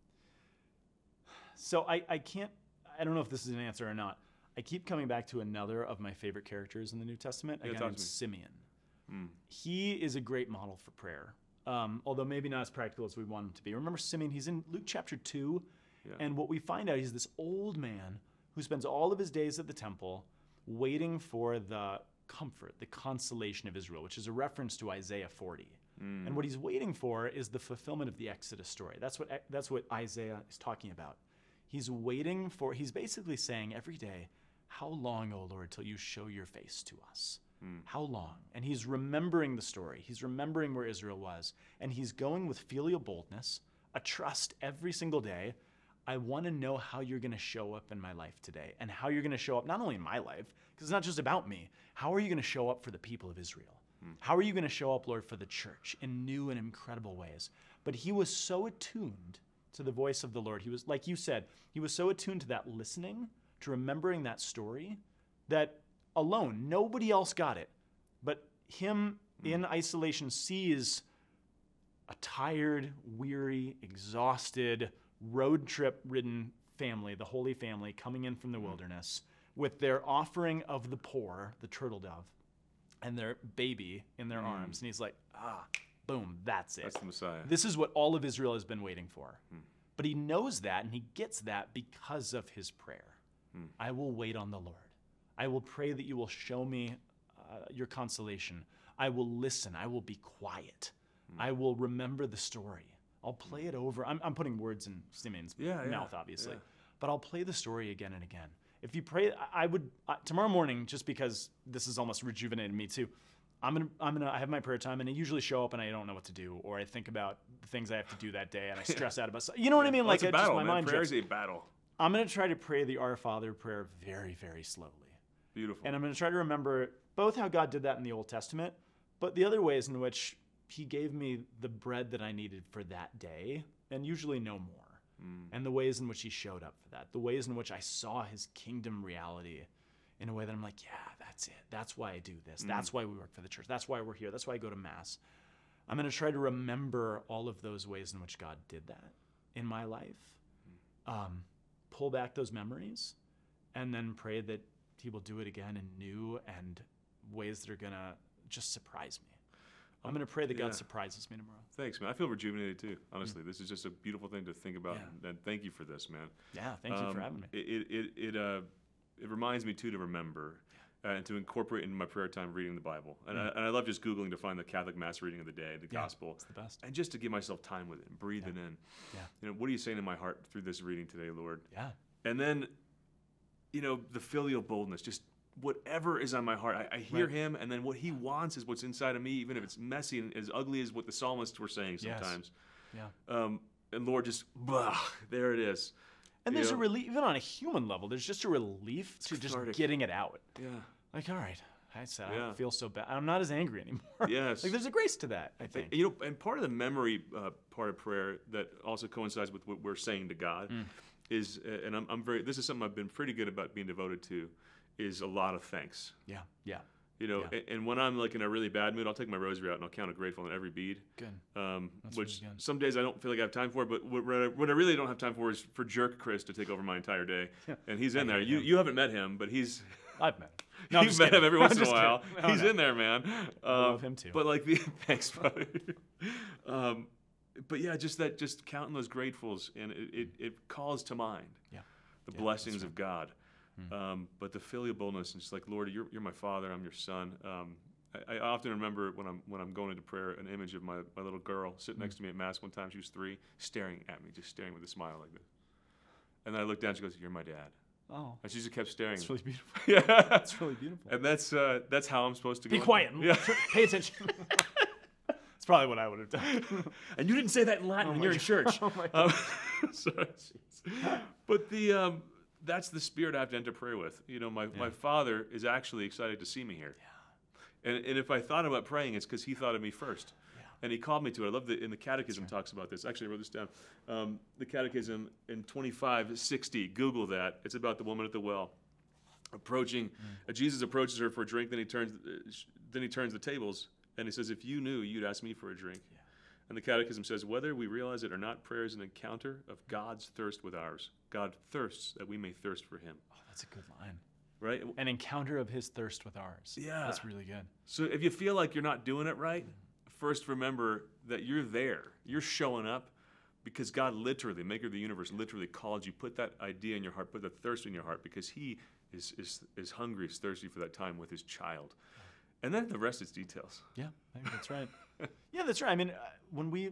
So I don't know if this is an answer or not. I keep coming back to another of my favorite characters in the New Testament, a guy named Simeon. He is a great model for prayer, although maybe not as practical as we want him to be. Remember Simeon, he's in Luke chapter 2, and what we find out, he's this old man who spends all of his days at the temple waiting for the comfort, the consolation of Israel, which is a reference to Isaiah 40. And what he's waiting for is the fulfillment of the Exodus story. That's what Isaiah is talking about. He's basically saying every day, how long, O Lord, till you show your face to us? How long? And he's remembering the story. He's remembering where Israel was. And he's going with filial boldness, a trust every single day. I want to know how you're going to show up in my life today and how you're going to show up not only in my life, because it's not just about me. How are you going to show up for the people of Israel? How are you going to show up, Lord, for the church in new and incredible ways? But he was so attuned to the voice of the Lord. He was, like you said, he was so attuned to that listening, to remembering that story, that alone, nobody else got it. But him in isolation sees a tired, weary, exhausted, road trip ridden family, the Holy Family, coming in from the wilderness with their offering of the poor, the turtle dove, and their baby in their arms. And he's like, boom, that's it. That's the Messiah. This is what all of Israel has been waiting for. But he knows that, and he gets that because of his prayer. I will wait on the Lord. I will pray that you will show me your consolation. I will listen. I will be quiet. I will remember the story. I'll play it over. I'm putting words in Simeon's mouth, obviously. But I'll play the story again and again. If you pray, I would, tomorrow morning, just because this has almost rejuvenated me too, I have my prayer time, and I usually show up and I don't know what to do, or I think about the things I have to do that day, and I stress out about, you know what I mean? Well, like, it's a battle, just my mind prayer is drifts. a battle. I'm going to try to pray the Our Father prayer very, very slowly. Beautiful. And I'm going to try to remember both how God did that in the Old Testament, but the other ways in which he gave me the bread that I needed for that day, and usually no more. And the ways in which he showed up for that. The ways in which I saw his kingdom reality in a way that I'm like, yeah, that's it. That's why I do this. That's why we work for the church. That's why we're here. That's why I go to Mass. I'm going to try to remember all of those ways in which God did that in my life. Pull back those memories, and then pray that he will do it again in new and ways that are going to just surprise me. I'm going to pray that God surprises me tomorrow. Thanks, man. I feel rejuvenated too, honestly. This is just a beautiful thing to think about, and thank you for this, man. Yeah, thank you for having me. It reminds me too to remember and to incorporate into my prayer time reading the Bible. And I love just Googling to find the Catholic Mass reading of the day, the Gospel. It's the best. And just to give myself time with it and breathe it in. Yeah. You know, what are you saying in my heart through this reading today, Lord? Yeah. And then, you know, the filial boldness, just whatever is on my heart. I hear him, and then what he wants is what's inside of me, even if it's messy and as ugly as what the psalmists were saying sometimes. Yes. Yeah. And Lord, just, there it is. And there's a relief, even on a human level, there's just a relief to just getting it out. Yeah. Like, all right, I said, I don't feel so bad. I'm not as angry anymore. Yes. Like, there's a grace to that, I think. You know, and part of the memory part of prayer that also coincides with what we're saying to God is, and this is something I've been pretty good about being devoted to, is a lot of thanks. Yeah, yeah. You know, and when I'm like in a really bad mood, I'll take my rosary out and I'll count a grateful in every bead. Good. Which really good. some days I don't feel like I have time for, but what I really don't have time for is for jerk Chris to take over my entire day. And he's in there. You haven't met him, but I've met him. No, You've met him every once in a while. No, he's in there, man. I love him too. But like thanks, buddy. But yeah, just counting those gratefuls, and it calls to mind the blessings of God. But the filial boldness, and just like, Lord, you're my Father, I'm your Son. I often remember when I'm going into prayer, an image of my little girl sitting next to me at Mass one time. She was 3, staring at me, just staring with a smile like this. And then I looked down, she goes, "You're my dad." Oh. And she just kept staring. It's really beautiful. Yeah. It's really beautiful. And that's how I'm supposed to go. Be quiet. Yeah. Pay attention. That's probably what I would have done. And you didn't say that in Latin when you're in church. Oh my God. Sorry. But that's the spirit I have to enter prayer with. You know, my Father is actually excited to see me here. Yeah. And if I thought about praying, it's because he thought of me first. Yeah. And he called me to it. I love in the Catechism talks about this. Actually, I wrote this down. The Catechism in 2560, Google that. It's about the woman at the well. Jesus approaches her for a drink, then he turns the tables, and he says, "If you knew, you'd ask me for a drink." Yeah. And the Catechism says, whether we realize it or not, prayer is an encounter of God's thirst with ours. God thirsts that we may thirst for him. Oh, that's a good line. Right? An encounter of his thirst with ours. Yeah. That's really good. So if you feel like you're not doing it right, first remember that you're there. You're showing up because God literally, maker of the universe, literally called you, put that idea in your heart, put that thirst in your heart, because he is hungry, is thirsty for that time with his child. And then the rest is details. Yeah, I think that's right. Yeah, that's right. I mean, when we,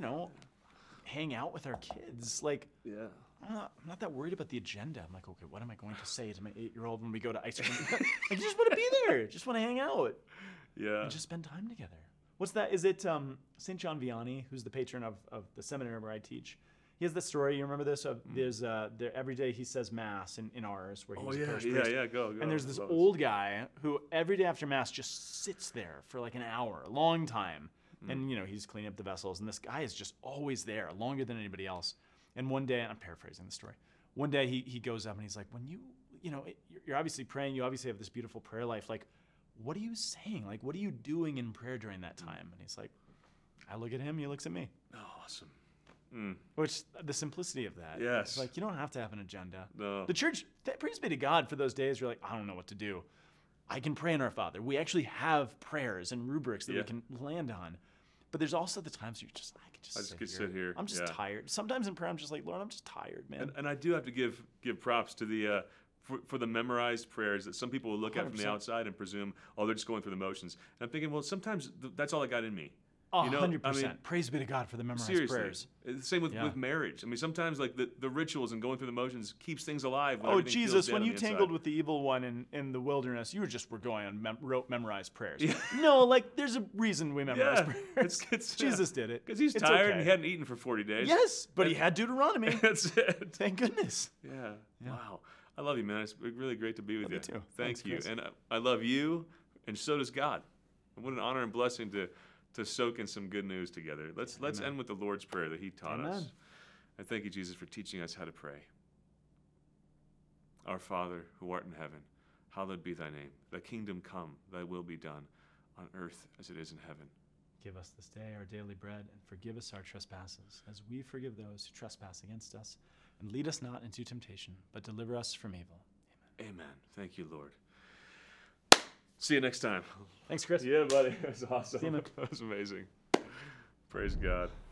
hang out with our kids, like, I'm not that worried about the agenda. I'm like, okay, what am I going to say to my 8-year-old when we go to ice cream? I just want to be there. Just want to hang out. Yeah. And just spend time together. What's that? Is it St. John Vianney, who's the patron of the seminary where I teach? He has this story. You remember this? There's every day he says Mass in ours where he's a parish priest. Go. And there's this old guy who every day after Mass just sits there for like an hour, a long time. And, he's cleaning up the vessels. And this guy is just always there, longer than anybody else. And one day, and I'm paraphrasing the story, one day he goes up and he's like, when you're obviously praying, you obviously have this beautiful prayer life. Like, what are you saying? Like, what are you doing in prayer during that time? And he's like, I look at him, he looks at me. Oh, awesome. Which, the simplicity of that. Yes. It's like, you don't have to have an agenda. No. The church, praise be to God for those days where you're like, I don't know what to do. I can pray in our Father. We actually have prayers and rubrics that we can land on. But there's also the times where you're just, I can sit here. I'm just tired. Sometimes in prayer, I'm just like, Lord, I'm just tired, man. And I do have to give props to the for the memorized prayers that some people will look at from the 100%. outside and presume, oh, they're just going through the motions. And I'm thinking, well, sometimes that's all I got in me. Oh, You know, 100%. I mean, Praise be to God for the memorized seriously. prayers. It's the same with, Yeah. with marriage. I mean, sometimes like the rituals and going through the motions keeps things alive. When Oh, everything feels Jesus, dead when on you the tangled inside. with the evil one in the wilderness, you were going on wrote memorized prayers. Yeah. No, like, there's a reason we memorize Yeah, prayers. it's Jesus did it. Because he's It's tired okay. and he hadn't eaten for 40 days. Yes, but he had Deuteronomy. That's it. Thank goodness. Yeah. Yeah. Wow. I love you, man. It's really great to be with Love you. you too. Thank Thanks, you. Chris. And I love you, and so does God. And what an honor and blessing to soak in some good news together. Let's end with the Lord's Prayer that he taught us. Amen. I thank you, Jesus, for teaching us how to pray. Our Father, who art in heaven, hallowed be thy name. Thy kingdom come, thy will be done, on earth as it is in heaven. Give us this day our daily bread, and forgive us our trespasses, as we forgive those who trespass against us. And lead us not into temptation, but deliver us from evil. Amen. Amen. Thank you, Lord. See you next time. Thanks, Chris. Yeah, buddy. That was awesome. See you, man. That was amazing. Praise God.